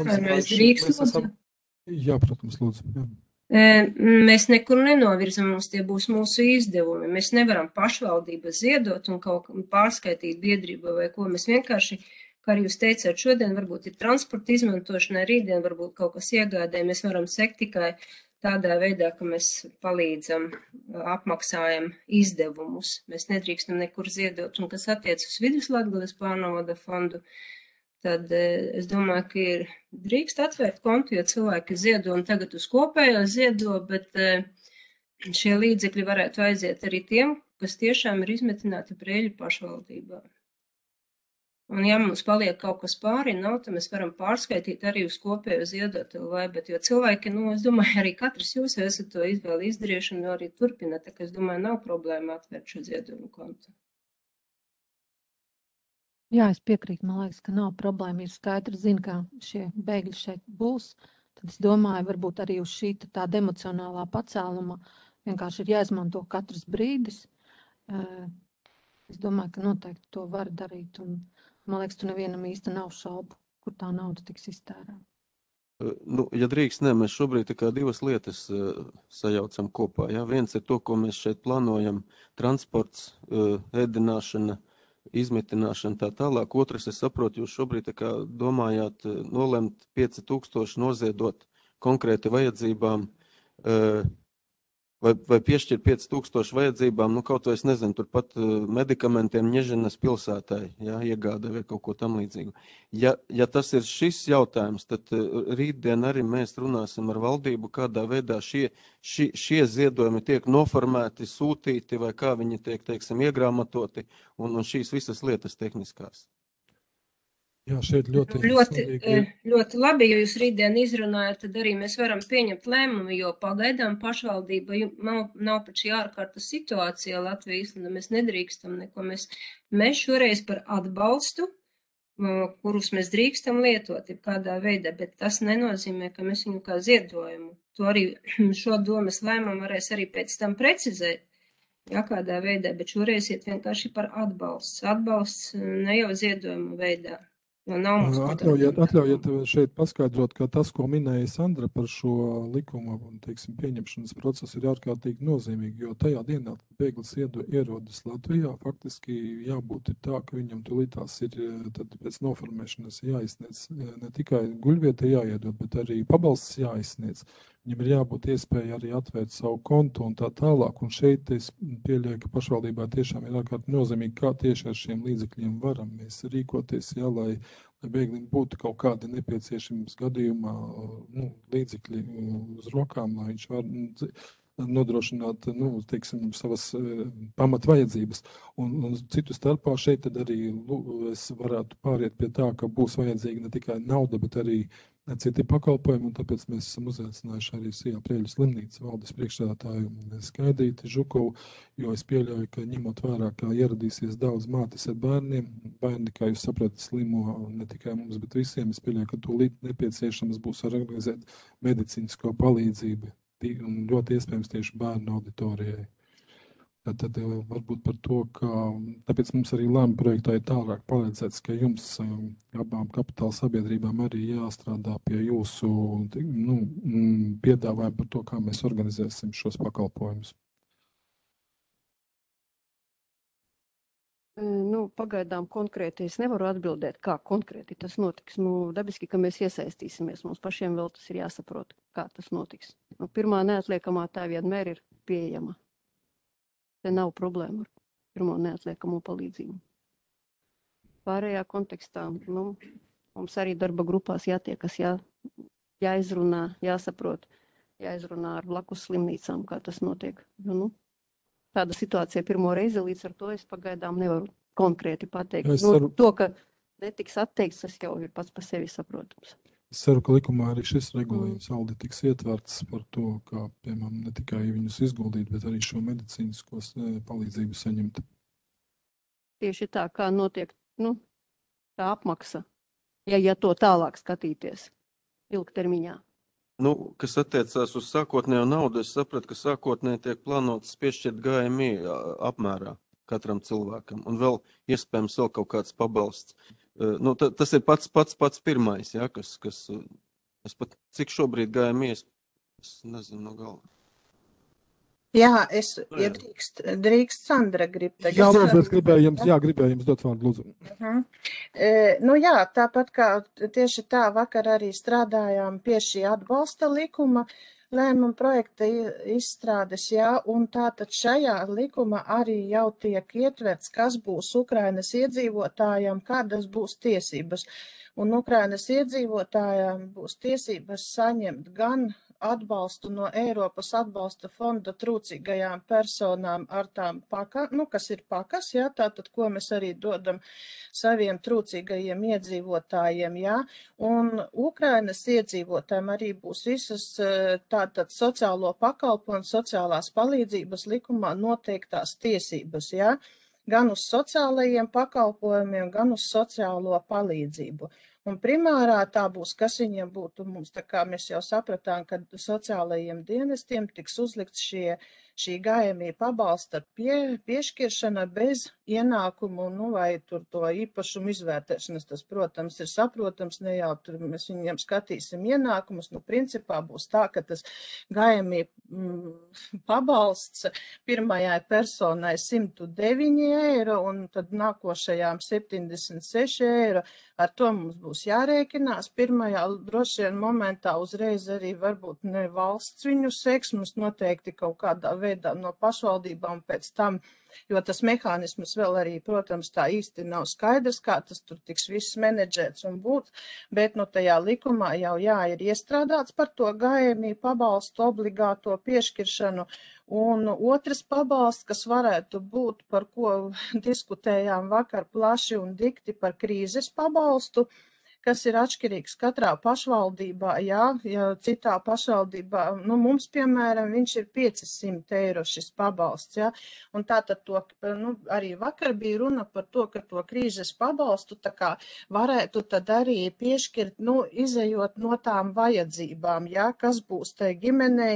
[SPEAKER 1] Jā, protams, lūdzu. Jā.
[SPEAKER 6] Mēs nekur nenovirzam, mums tie būs mūsu izdevumi. Mēs nevaram pašvaldība ziedot un kaut kā pārskaitīt biedrību vai ko. Mēs vienkārši kā arī jūs teicāt, šodien varbūt ir transporta izmantošanai, rītdien varbūt kaut kas iegādē, mēs varam sekt tikai tādā veidā, ka mēs palīdzam, apmaksājam izdevumus. Mēs nedrīkstam nekur ziedot, un kas attiec uz Viduslatgales pārnovada fondu, tad es domāju, ka ir drīkst atvērt kontu, jo cilvēki ziedo un tagad uz kopējo ziedo, bet šie līdzekļi varētu aiziet arī tiem, kas tiešām ir izmetināti Preiļu pašvaldībā. Un ja mums paliek kaut kas pāri nav, tad mēs varam pārskaitīt arī uz kopējo ziedot LV, bet jo cilvēki, es domāju, arī katrs jūs esat to izvēli izdarījuši un arī turpināt, tā ka es domāju, nav problēma atvērt šo ziedojumu kontu.
[SPEAKER 4] Jā, es piekrītu, man liekas, ka nav problēma, ir skaidrs, zina, ka šie bēgļi šeit būs, tad es domāju, varbūt arī uz šī tāda emocionālā pacēluma vienkārši ir jāizmanto katrs brīdis. Es domāju, ka noteikti to var darīt, un man liekas, tu nevienam īsti nav šaubu, kur tā nauda tiks iztērēta.
[SPEAKER 5] Ja drīkst, mēs šobrīd tā kā divas lietas sajaucam kopā. Ja? Viens ir to, ko mēs šeit plānojam, transports, ēdināšana, izmitināšana tā tālāk. Otrs, es saprotu, jūs šobrīd tā kā domājāt nolemt 5000 noziedot konkrēti vajadzībām, vai piešķirt 5000 vajadzībām, kaut vai es nezinu, turpat medikamentiem Ņeženas pilsētai, iegāda vai kaut ko tam līdzīgu. Ja tas ir šis jautājums, tad rītdien arī mēs runāsim ar valdību, kādā veidā šie ziedojumi tiek noformēti, sūtīti, vai kā viņi tiek, teiksim, iegrāmatoti, un šīs visas lietas tehniskās.
[SPEAKER 1] Jā, šeit ļoti
[SPEAKER 6] labi, jo jūs rītdien izrunājat, tad arī mēs varam pieņemt lēmumu, jo pagaidām pašvaldība nav pat šī ārkārtas situācija Latvijas, un mēs nedrīkstam neko. Mēs šoreiz par atbalstu, kurus mēs drīkstam lietot kādā veidā, bet tas nenozīmē, ka mēs viņu kā ziedojumu. To arī šo domas lēmumu varēs arī pēc tam precizēt, kādā veidā, bet šoreiz iet vienkārši par atbalsts. Atbalsts ne jau ziedojumu veidā.
[SPEAKER 1] Atļaujiet šeit paskaidrot, ka tas, ko minēja Sandra par šo likumu, teiksim, pieņemšanas procesu, ir ārkārtīgi nozīmīgi, jo tajā dienā bēglis ierodas Latvijā, faktiski jābūt tā, ka viņam tulītās ir tad pēc noformēšanas jāizsniedz ne tikai guļvieta jāiedod, bet arī pabalsts jāizsniedz. Viņam ir jābūt iespēja arī atvērt savu kontu un tā tālāk, un šeit es pieļauju, ka pašvaldībā tiešām ir ārkārtīgi nozīmīgi, kā tieši ar šiem līdzekļiem varam mēs rīkoties, lai bēglim būtu kaut kādi nepieciešams gadījumā līdzekļi uz rokām, lai viņš var nodrošināt, teiksim, savas pamatvajadzības. Un citu starpā šeit tad arī es varētu pāriet pie tā, ka būs vajadzīga ne tikai nauda, bet arī citi pakalpojumi, un tāpēc mēs esam uzaicinājuši arī Sijā Preiļu slimnīcas valdes priekšsēdētāju Skaidrīti Žukovu, jo es pieļauju, ka ņemot vērā, ka ieradīsies daudz mātes ar bērniem, bērni, kā jūs sapratat, slimo ne tikai mums, bet visiem, es pieļauju, ka tūlīt nepieciešams būs organizēt medicīnisko palīdzību, un ļoti iespējams tieši bērnu auditorijai. Tad varbūt par to, ka tāpēc mums arī lēma projektā ir tālāk paredzēts, ka jums abām kapitāla sabiedrībām arī jāstrādā pie jūsu piedāvājumu par to, kā mēs organizēsim šos pakalpojumus.
[SPEAKER 14] Pagaidām konkrēti es nevaru atbildēt, kā konkrēti tas notiks. Dabiski, ka mēs iesaistīsimies, mums pašiem vēl tas ir jāsaprot, kā tas notiks. Pirmā neatliekamā tā vienmēr ir pieejama. Te nav problēma ar pirmo neatliekamo palīdzību. Pārējā kontekstā mums arī darba grupās jātiekas, jāizrunā, jāsaprot, jāizrunā ar blakus slimnīcām, kā tas notiek. Tāda situācija pirmo reizi, līdz ar to es pagaidām nevaru konkrēti pateikt. To, ka netiks atteikts, tas jau ir pats par sevi saprotams.
[SPEAKER 1] Es ceru, ka likumā arī šis regulējums Aldi tiks ietverts par to, kā, piemēram, ne tikai viņus izguldīt, bet arī šo medicīnisko palīdzību saņemt.
[SPEAKER 14] Tieši tā, kā notiek, tā apmaksa, ja to tālāk skatīties ilgtermiņā.
[SPEAKER 5] Kas attiecās uz sākotnējo naudu, es sapratu, ka sākotnēji tiek plānotas piešķirt GMI apmērā katram cilvēkam, un vēl iespējams vēl kaut kāds pabalsts. Tas ir pats pirmais, kas es pat cik šobrīd GMI, es nezinu no galva.
[SPEAKER 13] Jā, ja drīkst Sandra grib tagad.
[SPEAKER 1] Jā, lūdzu, es gribēju jums dot vārdu, lūdzu.
[SPEAKER 13] Nu jā, tāpat kā tieši tā vakar arī strādājām pie šī atbalsta likuma, lēmuma projekta izstrādes, jā, un tātad šajā likuma arī jau tiek ietverts, kas būs Ukrainas iedzīvotājiem, kādas būs tiesības. Un Ukrainas iedzīvotājiem būs tiesības saņemt gan atbalstu no Eiropas atbalsta fonda trūcīgajām personām ar tām kas ir pakas, jā, tātad, ko mēs arī dodam saviem trūcīgajiem iedzīvotājiem, jā, un Ukrainas iedzīvotājiem arī būs visas tātad sociālo pakalpojumu, sociālās palīdzības likumā noteiktās tiesības, jā, gan uz sociālajiem pakalpojumiem, gan uz sociālo palīdzību. Un primārā tā būs, kas viņiem būtu mums, tā kā mēs jau sapratām, ka sociālajiem dienestiem tiks uzlikts šī gājamie pabalsta piešķiršana bez ienākumu, vai tur to īpašumu izvērtēšanas. Tas, protams, ir saprotams, ne jau tur mēs viņiem skatīsim ienākumus. Principā būs tā, ka tas gājamie pabalsts pirmajai personai 109 eiro un tad nākošajām 76 eiro. Ar to mums būs jārēķinās. Pirmajā droši vien momentā uzreiz arī varbūt ne valsts viņu seks, mums noteikti kaut kādā veidā no pašvaldībām pēc tam, jo tas mehānisms vēl arī, protams, tā īsti nav skaidrs, kā tas tur tiks viss menedžēts un būt, bet tajā likumā jau ir iestrādāts par to gājamī pabalstu obligāto piešķiršanu. Un otrs pabalsts, kas varētu būt, par ko diskutējām vakar plaši un dikti par krīzes pabalstu, kas ir atšķirīgs katrā pašvaldībā, ja citā pašvaldībā, mums, piemēram, viņš ir 500 eiro šis pabalsts, ja, un tātad to, arī vakar bija runa par to, ka to krīzes pabalstu tā kā varētu tad arī piešķirt, izejot no tām vajadzībām, ja, kas būs tai ģimenei,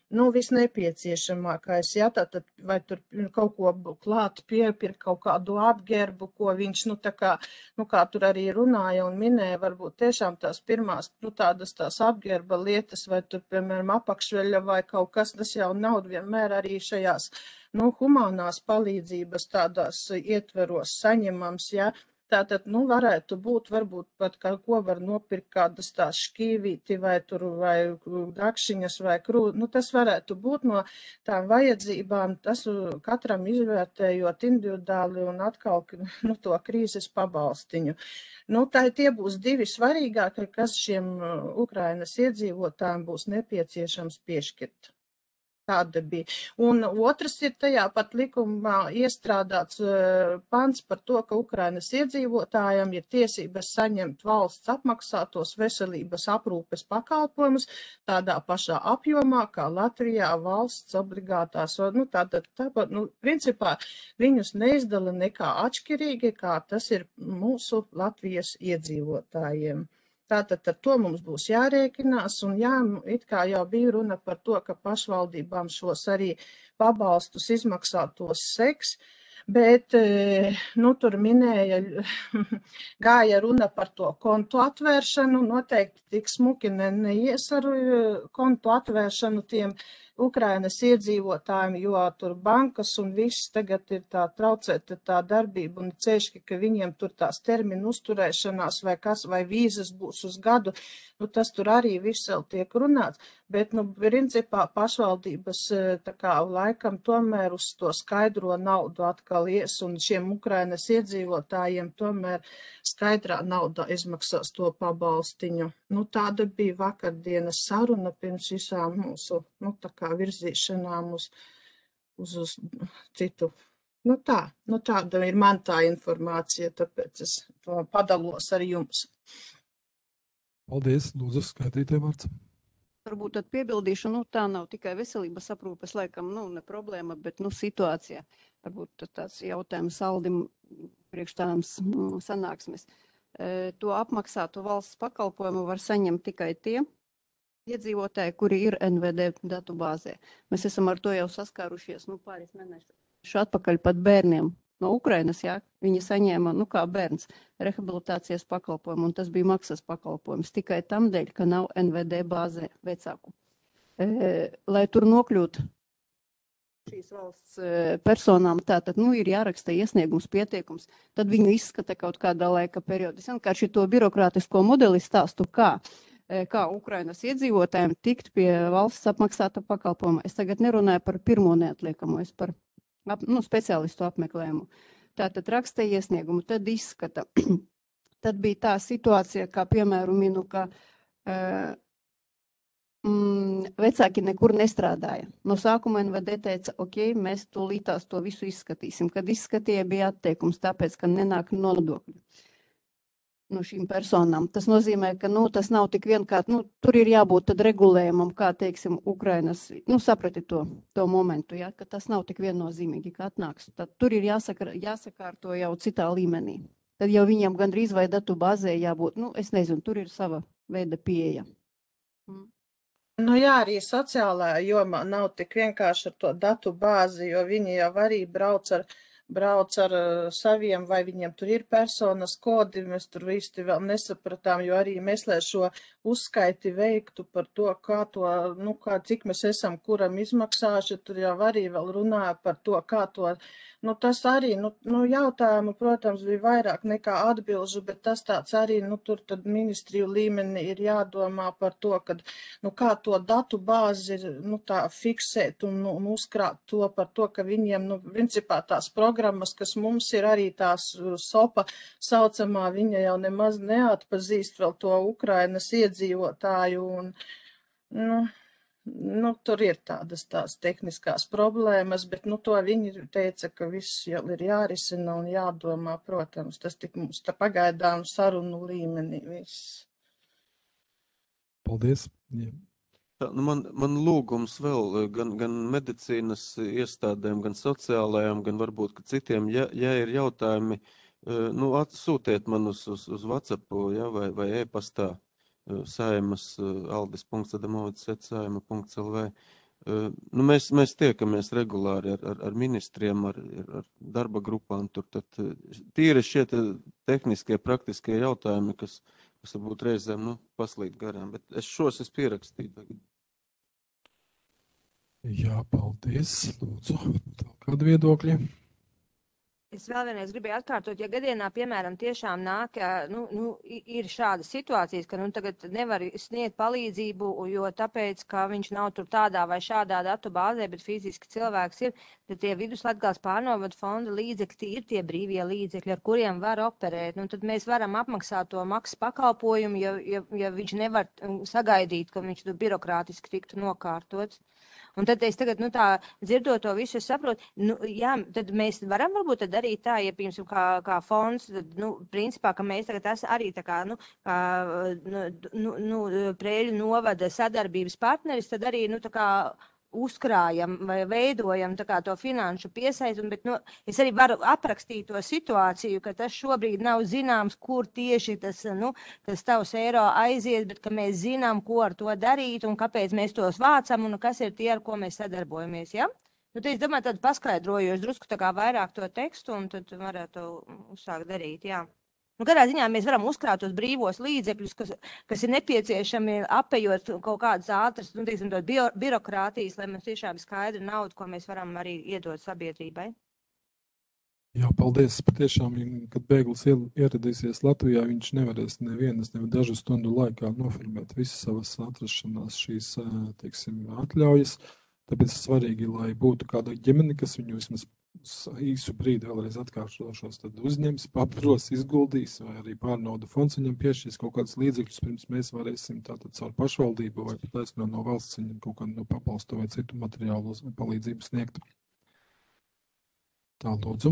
[SPEAKER 13] visnepieciešamākais, ja, tātad vai tur kaut ko klāt piepirkt, kaut kādu apģērbu, ko viņš, kā tur arī runāja un minēja, varbūt tiešām tās pirmās, tādas tās apģērba lietas, vai tur, piemēram, apakšveļa vai kaut kas, tas jau nav vienmēr arī šajās, humānās palīdzības tādās ietveros saņemams, ja. Tātad, varētu būt, varbūt pat kaut ko var nopirkt kādas tās šķīvīti vai tur vai dakšiņas vai krūti. Tas varētu būt no tām vajadzībām, tas katram izvērtējot individuāli un atkal to krīzes pabalstiņu. Tie būs divi svarīgākie, kas šiem Ukrainas iedzīvotājiem būs nepieciešams piešķirt. Tāda bija. Un otrs ir tajā pat likumā iestrādāts pants par to, ka Ukrainas iedzīvotājiem ir tiesības saņemt valsts apmaksātos veselības aprūpes pakalpojumus tādā pašā apjomā, kā Latvijā valsts obligātās. Tātad, principā viņus neizdala nekā atšķirīgi, kā tas ir mūsu Latvijas iedzīvotājiem. Tātad ar to mums būs jārēķinās, un it kā jau bija runa par to, ka pašvaldībām šos arī pabalstus izmaksātos seks, bet, tur minēja, gāja runa par to kontu atvēršanu, noteikti tik smuki neies ar kontu atvēršanu tiem Ukrainas iedzīvotājiem, jo tur bankas un viss tagad ir tā traucēta tā darbība un ceļški, ka viņiem tur tās terminu uzturēšanās vai kas, vai vīzas būs uz gadu, tas tur arī viss vēl tiek runāts, bet, principā pašvaldības tā kā laikam tomēr uz to skaidro naudu atkal ies un šiem Ukrainas iedzīvotājiem tomēr skaidrā naudā izmaksās to pabalstiņu. Tāda bija vakardienas saruna pirms visām mūsu, tā kā virzīšanām uz citu. Tāda ir man tā informācija, tāpēc es to padalos ar jums.
[SPEAKER 1] Paldies, lūdzu, skaitītāji vārds.
[SPEAKER 14] Varbūt tad piebildīšu, tā nav tikai veselības aprūpes, laikam, ne problēma, bet, situācija. Varbūt tāds jautājums Aldim priekš tādas sanāksmes. To apmaksātu valsts pakalpojumu var saņemt tikai tie iedzīvotāji, kuri ir NVD datubāzē. Mēs esam ar to jau saskārušies, pāris mēnešus atpakaļ pat bērniem no Ukrainas, viņi saņēma, kā bērns, rehabilitācijas pakalpojumu, un tas bija maksas pakalpojums tikai tam dēļ, ka nav NVD bāzē vecāku. Lai tur nokļūt šīs valsts personām, tātad, ir jāraksta iesniegums, pieteikums, tad viņu izskata kaut kādā laika periodā. Es vienkārši to birokrātisko modeli stāstu, kā Ukrainas iedzīvotājiem tikt pie valsts apmaksāta pakalpojuma. Es tagad nerunāju par pirmo neatliekamo, es par speciālistu apmeklējumu. Tātad raksta iesniegumu, tad izskata. Tad bija tā situācija, kā piemēram minu, ka vecāki nekur nestrādāja. No sākuma NVD teica, ok, mēs tūlītās to visu izskatīsim. Kad izskatīja, bija atteikums, tāpēc, ka nenāk nodokļu no šīm personām. Tas nozīmē, ka tas nav tik vienkārši, tur ir jābūt tad regulējumam, kā, teiksim, Ukrainas, saprati to momentu, ja, ka tas nav tik viennozīmīgi, ka atnāks. Tad tur ir jāsakārto jau citā līmenī. Tad jau viņiem gandrīz vai datu bāzē jābūt, es nezinu, tur ir sava veida pieeja.
[SPEAKER 13] Jā, arī sociālā jomā nav tik vienkārši ar to datu bāzi, jo viņi jau arī brauc ar saviem, vai viņiem tur ir personas kodi, mēs tur īsti vēl nesapratām, jo arī mēs, lai šo uzskaiti veiktu par to, cik mēs esam kuram izmaksājuši, tur jau arī vēl runāja par to, kā to, tas arī, jautājumu, protams, bija vairāk nekā atbilžu, bet tas tāds arī, tur tad ministriju līmenī ir jādomā par to, kad, kā to datu bāzi, tā fiksēt un uzkrāt to par to, ka viņiem, principā tās programmas, kas mums ir arī tās SOPA saucamā, viņa jau nemaz neatpazīst vēl to Ukrainas iedzīvotāju un, tur ir tādas tās tehniskās problēmas, bet, to viņi teica, ka viss jau ir jārisina un jādomā, protams, tas tik mums tā pagaidām sarunu līmenī viss.
[SPEAKER 1] Paldies. Jā.
[SPEAKER 5] Man lūgums vēl gan medicīnas iestādēm, gan sociālajām, gan varbūt citiem, ja ir jautājumi, sūtiet man uz WhatsApp, ja, vai e-pastā saimas aldis.adamovics@saima.lv. Mēs tiekamies regulāri ar ministriem, ar darba grupām. Tad tīri šie tehniskie, praktiskie jautājumi, kas varbūt reizēm paslīd garām, bet es pierakstīju tagad.
[SPEAKER 1] Jā, paldies. Lūdzu, kādi viedokļi?
[SPEAKER 8] Es vēl vienreiz gribēju atkārtot, ja gadienā, piemēram, tiešām nāk, ir šādas situācijas, ka tagad nevar sniegt palīdzību, jo tāpēc, ka viņš nav tur tādā vai šādā datu bāzē, bet fiziski cilvēks ir, tad tie Viduslatgales pārnovadu fonda līdzekļi ir tie brīvie līdzekļi, ar kuriem var operēt. Tad mēs varam apmaksāt to maksas pakalpojumu, ja viņš nevar sagaidīt, ka viņš tur birokrātiski tiktu nokārtots. Un tad es tagad, tā dzirdot to visu, es saprotu, jā, tad mēs varam varbūt tad darīt tā, ja, piemēram, kā fonds, tad, principā, ka mēs tagad arī tā kā, Prēļu novada sadarbības partneris, tad arī, tā kā uzkrājam vai veidojam tā kā to finanšu piesaisti, bet es arī varu aprakstīt to situāciju, ka tas šobrīd nav zināms, kur tieši tas tavs eiro aizies, bet ka mēs zinām, ko ar to darīt un kāpēc mēs tos vācam un kas ir tie, ar ko mēs sadarbojamies, ja? Es domāju, tad paskaidrojos drusku tā kā vairāk to tekstu un tad varētu uzsākt darīt, jā. Kādā ziņā mēs varam uzkrāt tos brīvos līdzekļus, kas ir nepieciešami apējot kaut kādas ātras, birokrātijas, lai mums tiešām ir skaidra nauda, ko mēs varam arī iedot sabiedrībai.
[SPEAKER 1] Jā, paldies. Patiešām, kad bēglis ieradīsies Latvijā, viņš nevarēs dažu stundu laikā noformēt visas savas atrašanās šīs, atļaujas. Tāpēc svarīgi, lai būtu kāda ģimene, kas viņu vismaz īsu brīdi vēlreiz atkārtošos, tad uzņems, papros, izguldīs, vai arī pārnaudu fonds viņam piešķīs kaut kādas līdzekļus, pirms mēs varēsim tātad caur pašvaldību vai taisno no valsts viņam kaut kādu pabalstu vai citu materiālu palīdzību sniegt. Tā, lūdzu.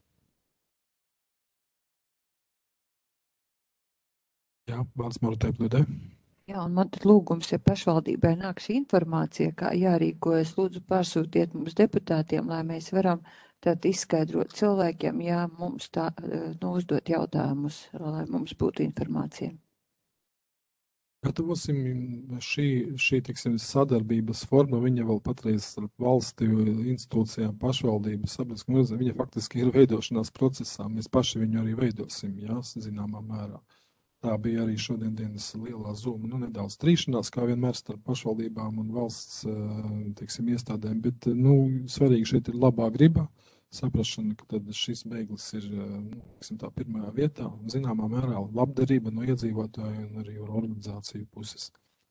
[SPEAKER 1] Jā, vārds Marutai Pludē.
[SPEAKER 2] Jā, un man tad lūgums, ja pašvaldībai nāk šī informācija, kā jārīkojas, lūdzu pārsūtiet mums deputātiem, lai mēs varam tad izskaidrot cilvēkiem, ja mums tā, uzdot jautājumus, lai mums būtu informācija.
[SPEAKER 1] Gatavosim šī sadarbības forma, viņa vēl patreiz starp valsti, institūcijām, pašvaldības, sabiedriskām, viņa faktiski ir veidošanās procesā, mēs paši viņu arī veidosim, jā, zināmā mērā. Tā bija arī šodien dienas lielā Zoom, nedaudz trīšanās, kā vienmēr starp pašvaldībām un valsts, teiksim, iestādēm, bet, svarīgi šeit ir labā griba, saprašana, ka tad šis bēglis ir, teiksim, tā pirmajā vietā, zināmā mērā labdarība no iedzīvotāju un arī organizāciju puses.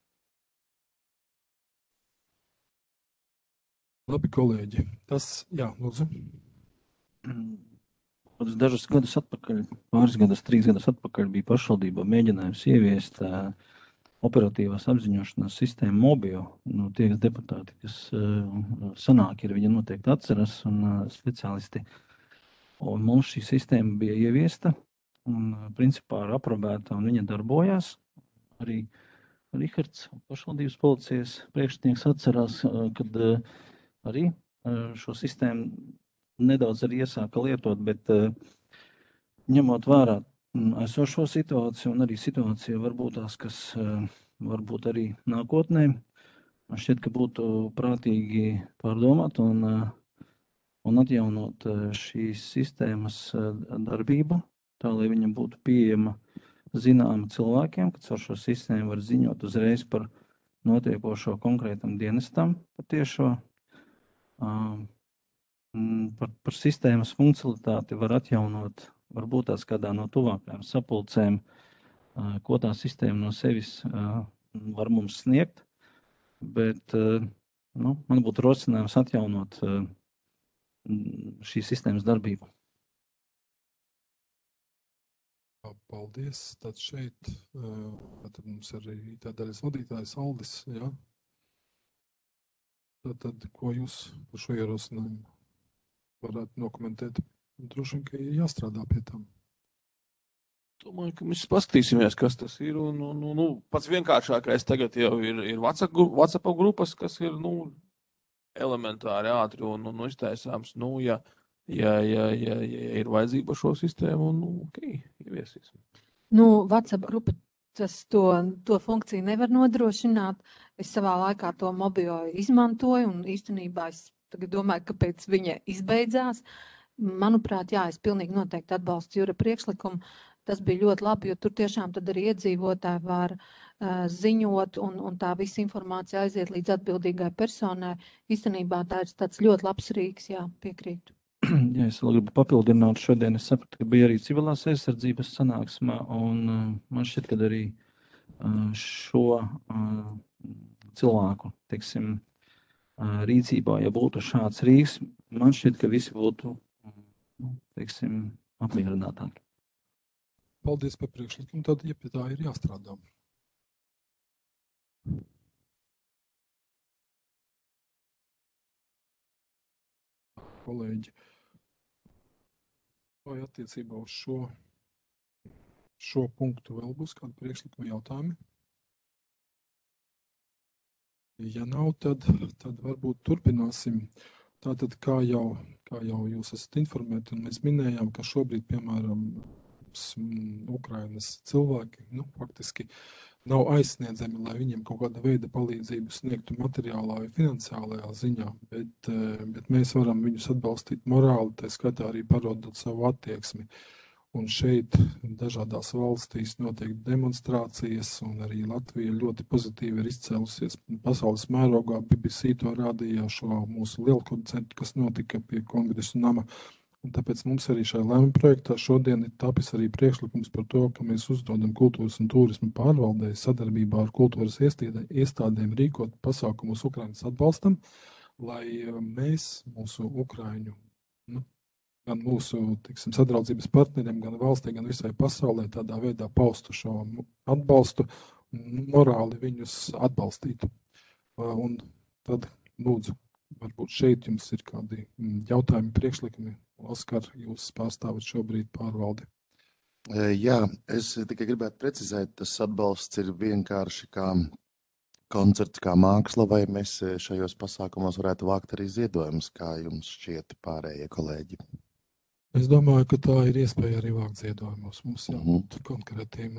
[SPEAKER 1] Labi, kolēģi, tas, jā, lūdzu.
[SPEAKER 12] Dažus gadus atpakaļ, pāris gadus, 3 gadus atpakaļ bija pašvaldībā mēģinājums ieviest operatīvās apziņošanās sistēmu Mobio. Tie deputāti, kas sanāk ir, viņi noteikti atceras un speciālisti. Un mums šī sistēma bija ieviesta un principā ir aprobēta un viņa darbojās. Arī Rihards, pašvaldības policijas priekšnieks, atcerās, kad arī šo sistēmu nedaudz arī iesāka lietot, bet ņemot vērā esošo situāciju un arī situāciju varbūt tās, kas varbūt arī nākotnē, man šķiet, ka būtu prātīgi pārdomāt un atjaunot šīs sistēmas darbību, tā, lai viņa būtu pieejama zināma cilvēkiem, ka caur šo sistēmu var ziņot uzreiz par notiekošo konkrētam dienestam patiešo. Par sistēmas funkcionalitāti var atjaunot, varbūt tās kādā no tuvākajām sapulcēm, ko tā sistēma no sevis var mums sniegt, bet man būtu rosinājums atjaunot šīs sistēmas darbību.
[SPEAKER 1] Paldies. Tad šeit tad mums arī tā daļas vadītājs Aldis, jā. Tad ko jūs par šo ierosinājumu varētu nokomentēt? Droši vien, ka ir jāstrādā pie tam.
[SPEAKER 15] Domāju, ka mēs paskatīsimies, kas tas ir. Pats vienkāršākais tagad jau ir WhatsApp grupas, kas ir elementāri ātri un iztaisāms. Ja ir vajadzība šo sistēmu, ok, ieviesīsim.
[SPEAKER 4] WhatsApp grupa to funkciju nevar nodrošināt. Es savā laikā to Mobio izmantoju un īstenībā es tagad domāju, kāpēc viņa izbeidzās. Manuprāt, jā, es pilnīgi noteikti atbalstu Jura priekšlikumu. Tas bija ļoti labi, jo tur tiešām tad arī iedzīvotāji var ziņot un tā visa informācija aiziet līdz atbildīgai personai. Īstenībā tā ir tāds ļoti labs rīks, jā, piekrītu.
[SPEAKER 12] Jā, es vēl gribu papildināt. Šodien es sapratu, ka bija arī civilās aizsardzības sanāksmē, un man šķiet, ka arī šo cilvēku, teiksim, rīcībā, ja būtu šāds rīks, man šķiet, ka visi būtu, teiksim, apmierinātāki.
[SPEAKER 1] Paldies par priekšlikumu, tad, ja pie tā ir jāstrādā. Kolēģi, vai attiecībā uz šo punktu vēl būs kādi priekšlikumi jautājumi? Ja nav, tad varbūt turpināsim. Tātad, kā jau jūs esat informēti, un mēs minējām, ka šobrīd, piemēram, Ukrainas cilvēki, faktiski nav aizsniedzami, lai viņiem kaut kāda veida palīdzību sniegtu materiālā vai finansiālajā ziņā, bet mēs varam viņus atbalstīt morāli, tā skaitā arī parodot savu attieksmi. Un šeit dažādās valstīs notiek demonstrācijas, un arī Latvija ļoti pozitīvi ir izcēlusies pasaules mērogā. BBC to rādīja šo mūsu lielkoncertu, kas notika pie Kongresu nama. Un tāpēc mums arī šajā lēmuma projektā šodien ir tapis arī priekšlikums par to, ka mēs uzdodam kultūras un turisma pārvaldei sadarbībā ar kultūras iestādēm rīkot pasākumus Ukrainas atbalstam, lai mēs mūsu Ukraiņu, gan mūsu, sadraudzības partneriem, gan valstī, gan visai pasaulē tādā veidā paustu šo atbalstu un morāli viņus atbalstītu. Un tad lūdzu, varbūt šeit jums ir kādi jautājumi, priekšlikumi. Oskar, jūs pārstāvat šobrīd pārvaldi.
[SPEAKER 10] Jā, es tikai gribētu precizēt, tas atbalsts ir vienkārši kā koncerts, kā māksla, vai mēs šajos pasākumos varētu vākt arī ziedojumus, kā jums šķiet pārējie kolēģi?
[SPEAKER 1] Es domāju, ka tā ir iespēja arī vākt ziedojumus. Mums jābūt konkrētiem.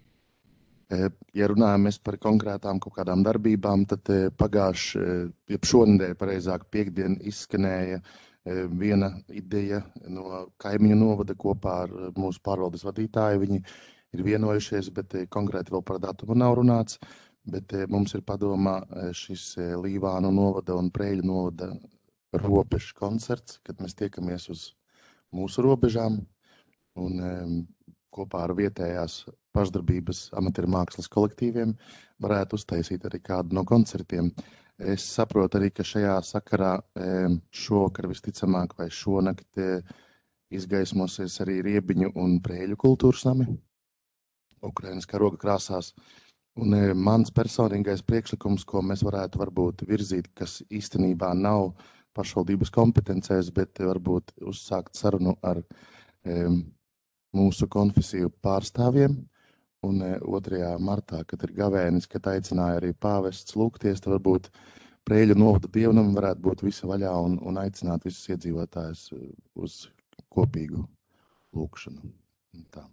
[SPEAKER 10] Ja runājamies par konkrētām kaut kādām darbībām, tad šonedēļ, pareizāk, piektdien izskanēja viena ideja no kaimiņu novada kopā ar mūsu pārvaldes vadītāju. Viņi ir vienojušies, bet konkrēti vēl par datumu nav runāts. Bet mums ir padomā šis Līvānu novada un Preiļu novada robežu koncerts, kad mēs tiekamies uz mūsu robežām un kopā ar vietējās pašdarbības amatieru mākslas kolektīviem varētu uztaisīt arī kādu no koncertiem. Es saprotu arī, ka šajā sakarā šovakar visticamāk vai šonakt izgaismosies arī Riebiņu un Preiļu kultūras nami Ukrainas karoga krāsās. Un mans personīgais priekšlikums, ko mēs varētu varbūt virzīt, kas īstenībā nav pašvaldības kompetencēs, bet varbūt uzsākt sarunu ar mūsu konfesiju pārstāvjiem. Un 2. martā, kad ir gavēnis, kad aicināja arī pāvests lūgties, tad varbūt Preiļu novada dievnam varētu būt visa vaļā un aicināt visus iedzīvotājus uz kopīgu lūgšanu. Tā.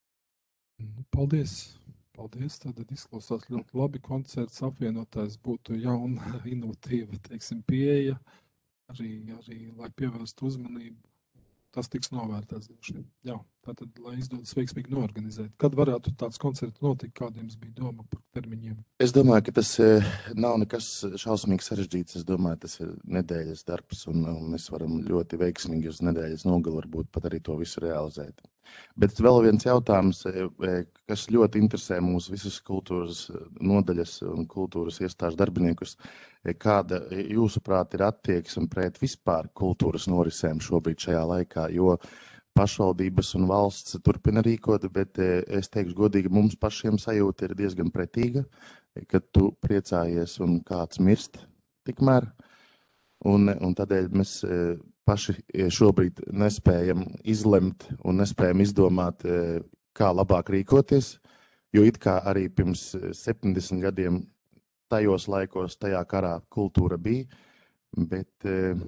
[SPEAKER 1] Paldies! Paldies! Tātad izklausās ļoti labi. Koncerts apvienotājs būtu jauna, inovatīva, teiksim, pieeja, arī lai pievērstu uzmanību. Tas tiks novērtēts. Jā, tātad, lai izdodas veiksmīgi noorganizēt. Kad varētu tāds koncerts notikt, kādiem bija doma par termiņiem?
[SPEAKER 10] Es domāju, ka tas nav nekas šausmīgi sarežģīts. Es domāju, tas ir nedēļas darbs, un mēs varam ļoti veiksmīgi uz nedēļas nogali varbūt pat arī to visu realizēt. Bet vēl viens jautājums, kas ļoti interesē mūsu visus kultūras nodaļas un kultūras iestāžu darbiniekus. Kāda jūsuprāt ir attieksme pret vispār kultūras norisēm šobrīd šajā laikā, jo pašvaldības un valsts turpina rīkot, bet es teikšu godīgi, mums pašiem sajūta ir diezgan pretīga, kad tu priecājies un kāds mirst tikmēr. Un tādēļ mēs paši šobrīd nespējam izlemt un nespējam izdomāt, kā labāk rīkoties, jo it kā arī pirms 70 gadiem tajos laikos, tajā karā kultūra bija, bet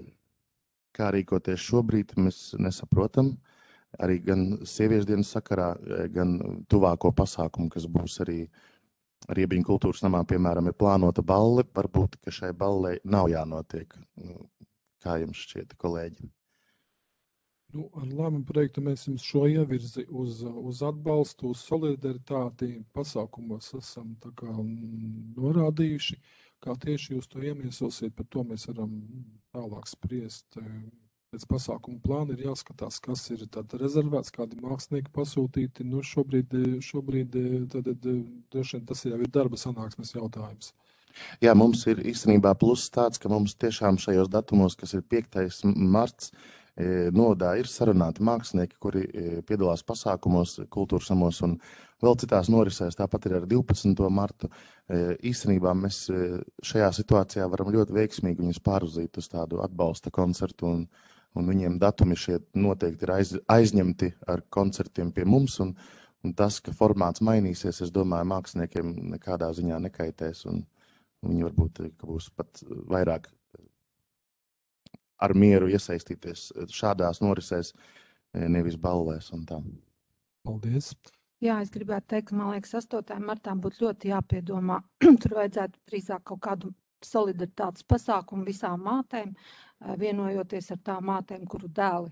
[SPEAKER 10] kā rīkoties šobrīd, mēs nesaprotam. Arī gan sieviešu dienas sakarā, gan tuvāko pasākumu, kas būs arī Riebiņu kultūras namā, piemēram, ir plānota balle, varbūt, ka šai ballei nav jānotiek. Kā jums šķiet, kolēģi?
[SPEAKER 1] Ar lēmumu projektu mēs jums šo ievirzi uz atbalstu, uz solidaritāti pasākumos esam tā kā norādījuši, kā tieši jūs to iemiesosiet, par to mēs varam tālāk spriest. Pēc pasākumu plāna ir jāskatās, kas ir tad rezervēts, kādi mākslinieki pasūtīti. Šobrīd droši vien tas jau ir darba sanāksmes jautājums.
[SPEAKER 10] Jā, mums ir īstenībā pluss tāds, ka mums tiešām šajos datumos, kas ir 5. marts, novadā ir sarunāti mākslinieki, kuri piedalās pasākumos, kultūras namos un vēl citās norisēs, tāpat ir ar 12. martu. Īstenībā mēs šajā situācijā varam ļoti veiksmīgi viņus pāruzīt uz tādu atbalsta koncertu un viņiem datumi šie noteikti ir aizņemti ar koncertiem pie mums un tas, ka formāts mainīsies, es domāju, māksliniekiem nekādā ziņā nekaitēs un viņi varbūt būs pat vairāk ar mieru iesaistīties šādās norisēs, nevis ballēs un tā.
[SPEAKER 1] Paldies!
[SPEAKER 4] Jā, es gribētu teikt, ka, man liekas, 8. martā būtu ļoti jāpiedomā. Tur vajadzētu drīzāk kaut kādu solidaritātes pasākumu visām mātēm, vienojoties ar tām mātēm, kuru dēli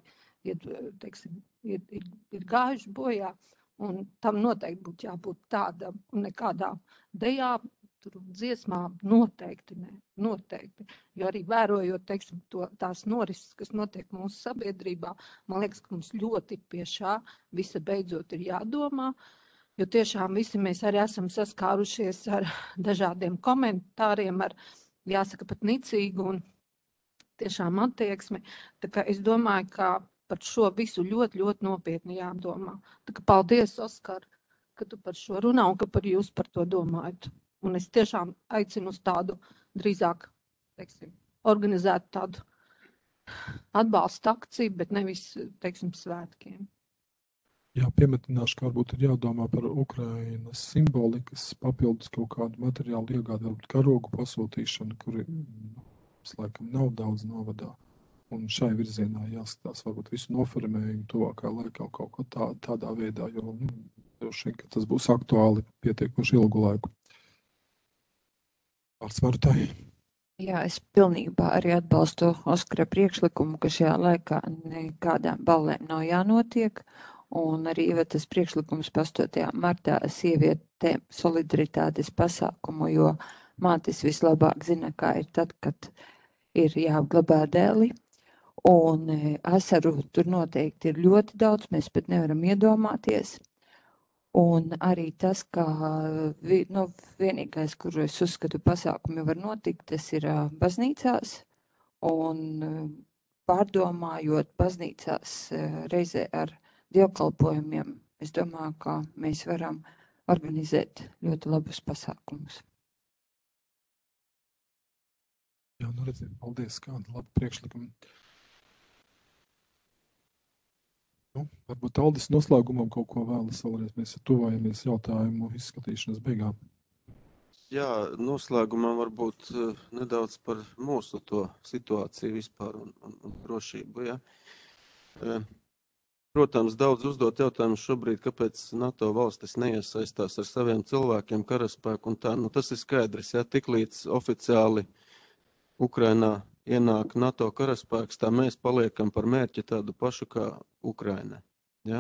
[SPEAKER 4] ir gājuši bojā. Un tam noteikti būtu jābūt tādam un nekādā dejā, dziesmā noteikti, noteikti. Jo arī vērojot, teiksim, tās norises, kas notiek mūsu sabiedrībā, man liekas, ka mums ļoti pie šā visa beidzot ir jādomā, jo tiešām visi mēs arī esam saskārušies ar dažādiem komentāriem, ar, jāsaka, pat nicīgu un tiešām attieksmi. Tā kā es domāju, ka par šo visu ļoti, ļoti nopietni jādomā. Tā kā paldies, Oskar, ka tu par šo runā un ka jūs par to domājat. Un es tiešām aicinu uz tādu drīzāk, teiksim, organizētu tādu atbalsta akciju, bet nevis, teiksim, svētkiem.
[SPEAKER 1] Jā, piemetināšu, ka varbūt ir jādomā par Ukrainas simbolikas papildus kaut kādu materiālu iegādi, varbūt karogu pasūtīšanu, kuri laikam nav daudz novadā. Un šai virzienā jāskatās varbūt visu noformējumu tuvākā laikā kaut ko tādā veidā, jo droši vien, ka tas būs aktuāli pietiekoši ilgu laiku. Vārds Martai.
[SPEAKER 2] Jā, es pilnībā arī atbalstu Oskara priekšlikumu, ka šajā laikā nekādām ballēm nav jānotiek. Un arī tas priekšlikums 8. martā sievietēm solidaritātes pasākumu, jo mātes vislabāk zina, kā ir tad, kad ir jāapglabā dēli. Un asaru tur noteikti ir ļoti daudz, mēs pat nevaram iedomāties. Un arī tas, ka vienīgais, kur es uzskatu pasākumi var notikt, tas ir baznīcās. Un pārdomājot baznīcās reizē ar dievkalpojumiem, es domāju, ka mēs varam organizēt ļoti labus pasākumus.
[SPEAKER 1] Jā, nu redziet, paldies, kāda laba priekšlikuma. Varbūt Aldis noslēgumam kaut ko vēlas vēlreiz. Mēs tuvojamies jautājumu izskatīšanas beigām.
[SPEAKER 5] Jā, noslēgumā varbūt nedaudz par mūsu to situāciju vispār un drošību. Ja. Protams, daudz uzdot jautājumu šobrīd, kāpēc NATO valstis neiesaistās ar saviem cilvēkiem karaspēku un tā. Nu, tas ir skaidrs, ja tiklīdz oficiāli Ukrainā ienāk NATO karaspēks, tā mēs paliekam par mērķi tādu pašu kā Ukraina. Ja?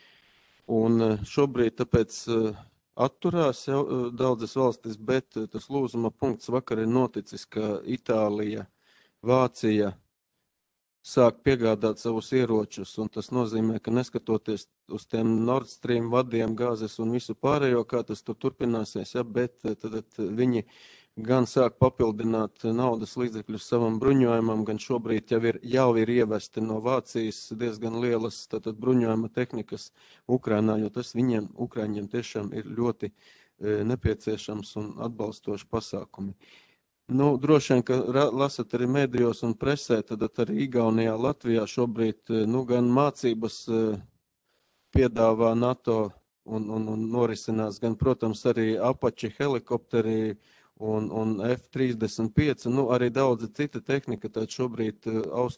[SPEAKER 5] Un šobrīd tāpēc atturās daudzas valstis, bet tas lūzuma punkts vakar ir noticis, ka Itālija, Vācija sāk piegādāt savus ieročus, un tas nozīmē, ka neskatoties uz tiem Nord Stream vadiem, gāzes un visu pārējo, kā tas tur turpināsies, ja, bet tad viņi gan sāk papildināt naudas līdzekļus savam bruņojumam, gan šobrīd jau ir ievesti no Vācijas diezgan lielas bruņojuma tehnikas Ukrainā, jo tas Ukraiņiem tiešām ir ļoti nepieciešams un atbalstoši pasākumi. Nu, droši vien, ka lasat arī medijos un presē, tad arī Igaunijā, Latvijā šobrīd gan mācības piedāvā NATO un norisinās, gan, protams, arī Apache helikopteri un F-35, arī daudzi cita tehnika, tad šobrīd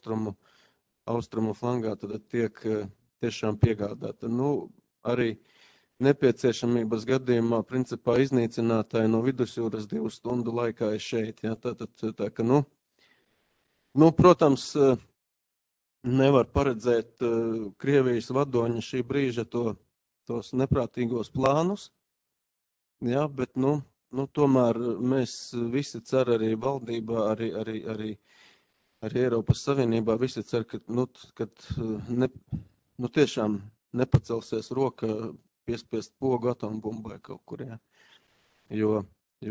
[SPEAKER 5] austrumu flangā tad tiek tiešām piegādāta. Nu, arī nepieciešamības gadījumā, principā, iznīcinātāji no vidusjūras 2 stundu laikā ir šeit. Ja? Tā ka, protams, nevar paredzēt Krievijas vadoņa šī brīža tos neprātīgos plānus, ja? Bet, tomēr mēs visi cer arī valdībā, arī Eiropas Savienībā, visi cer, ka tiešām nepacelsies roka piespiest pogu atombumbai kaut kur, ja. Jo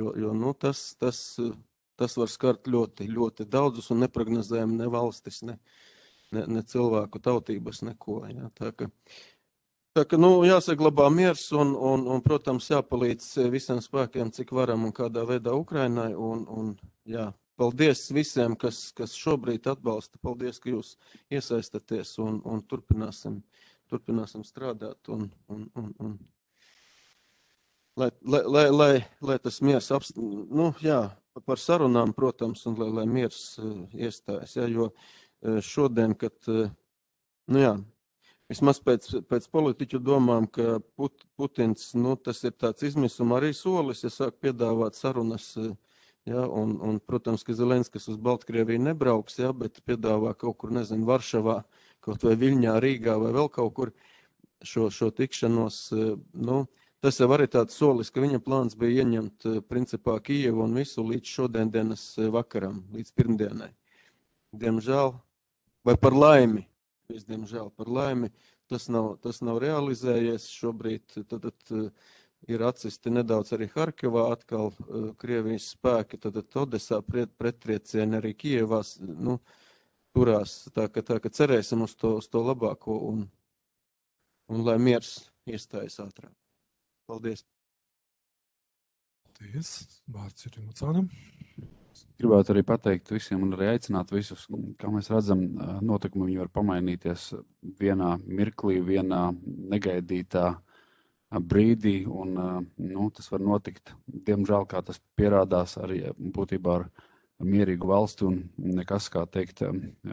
[SPEAKER 5] tas var skart ļoti, ļoti daudzus un neprognozējam ne valstis, ne cilvēku tautības, neko, ja. Tā ka jāsaglabā miers un, protams, jāpalīdz visiem spēkiem, cik varam un kādā veidā Ukrainai, un jā, paldies visiem, kas šobrīd atbalsta, paldies, ka jūs iesaistaties un turpināsim strādāt un lai tas miers par sarunām, protams, un lai miers iestājas, ja, jo šodien, kad, vismaz pēc politiķu domām, ka Putins, tas ir tāds izmisuma arī solis, ja sāk piedāvāt sarunas, ja, un, protams, ka Zelenskis uz Baltkrieviju nebrauks, ja, bet piedāvā kaut kur, nezinu, Varšavā, kaut vai Viļņā, Rīgā vai vēl kaut kur šo tikšanos, tas jau arī tāds solis, ka viņa plāns bija ieņemt, principā, Kijevu un visu līdz šodiendienas vakaram, līdz pirmdienai. Diemžēl, vai par laimi, diemžēl par laimi, tas nav realizējies šobrīd, tad ir atsisti nedaudz arī Harkivā, atkal Krievijas spēki, tad Odesā prettriecieni arī Kijevās, turās, tā ka cerēsim uz to labāko un lai miers iestājas ātrāk. Paldies.
[SPEAKER 1] Paldies. Vārds ir Macānam.
[SPEAKER 11] Gribētu arī pateikt visiem un arī aicināt visus, kā mēs redzam, notikumi viņi var pamainīties vienā mirklī, vienā negaidītā brīdī, un tas var notikt, diemžēl, kā tas pierādās arī būtībā ar mierīgu valsti un nekas, kā teikt,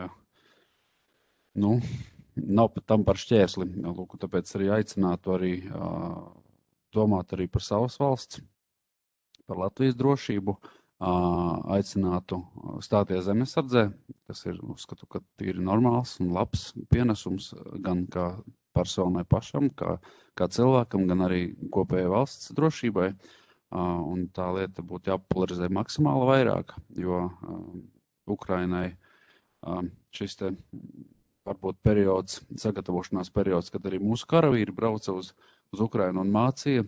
[SPEAKER 11] nav pat tam par šķērsli. Lūk, tāpēc arī aicinātu arī domāt arī par savas valsts, par Latvijas drošību, aicinātu stāties zemesardzē. Tas ir, uzskatu, ka ir normāls un labs pienesums gan kā personai pašam, kā cilvēkam, gan arī kopējai valsts drošībai. Un tā lieta būtu jāpopularizē maksimāli vairāk, jo Ukrainai šis te varbūt periods, sagatavošanās periods, kad arī mūsu karavīri brauca uz Ukrainu un mācīja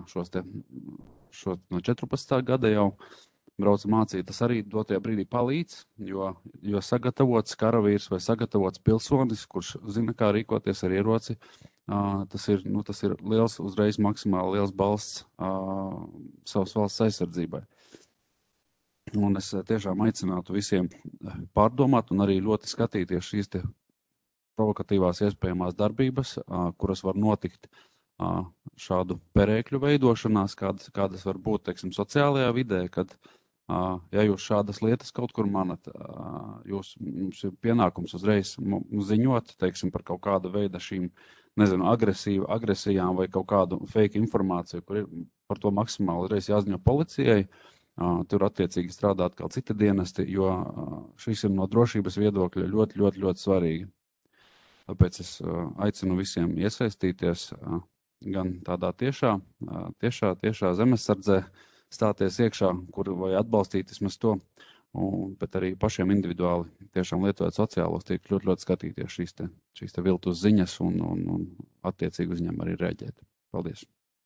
[SPEAKER 11] šo no 14. gada jau brauca mācīt, tas arī dotajā brīdī palīdz, jo sagatavots karavīrs vai sagatavots pilsonis, kurš zina, kā rīkoties ar ieroci, tas ir liels, uzreiz maksimāli liels balsts savas valsts aizsardzībai. Un es tiešām aicinātu visiem pārdomāt un arī ļoti skatīties šīs te provokatīvās iespējamās darbības, kuras var notikt šādu perēkļu veidošanās, kādas var būt, teiksim, sociālajā vidē, kad, ja jūs šādas lietas kaut kur manat, mums ir pienākums uzreiz ziņot, teiksim, par kaut kādu veidu šīm, nezinu, agresijām vai kaut kādu fake informāciju, kur ir par to maksimāli uzreiz jāziņo policijai, tur attiecīgi strādāt kā citi dienesti, jo šis ir no drošības viedokļa ļoti, ļoti, ļoti svarīgi. Tāpēc es aicinu visiem iesaistīties gan tādā tiešā zemesardzē, stāties iekšā, kur vai atbalstīt vismaz to, bet arī pašiem individuāli tiešām lietojot sociālos tīklus, ļoti, ļoti skatīties šīs te viltus ziņas un attiecīgi uz viņiem arī reaģēt. Paldies!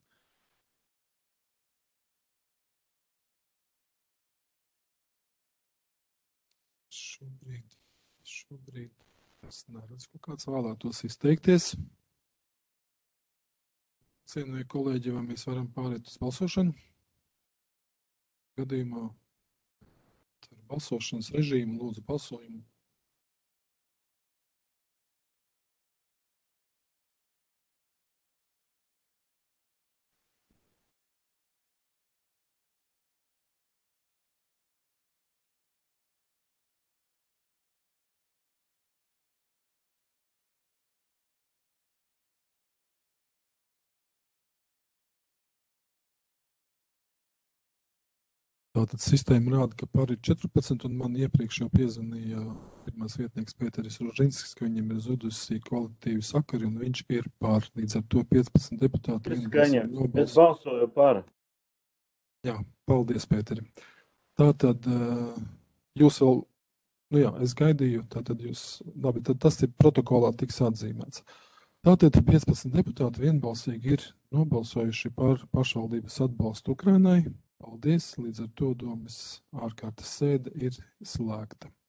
[SPEAKER 1] Šobrīd es neredzu, ka kāds vēlētos izteikties. Cienījamie kolēģi, vai mēs varam pāriet uz balsošanu? Gadījumā ar balsošanas režīmu lūdzu balsojumu. Tātad sistēma rāda, ka par ir 14, un man iepriekš jau piezvanīja pirmās vietnieks Pēteris Rožinskis, ka viņam ir zudusi kvalitatīvi sakari, un viņš ir par, līdz ar to 15 deputāti.
[SPEAKER 16] Es balsoju par.
[SPEAKER 1] Jā, paldies, Pēteri. Tātad jūs vēl, es gaidīju, tātad labi, tad tas ir protokolā tiks atzīmēts. Tātad 15 deputāti vienbalsīgi ir nobalsojuši par pašvaldības atbalstu Ukrainai. Paldies, līdz ar to domas ārkārtas sēde ir slēgta.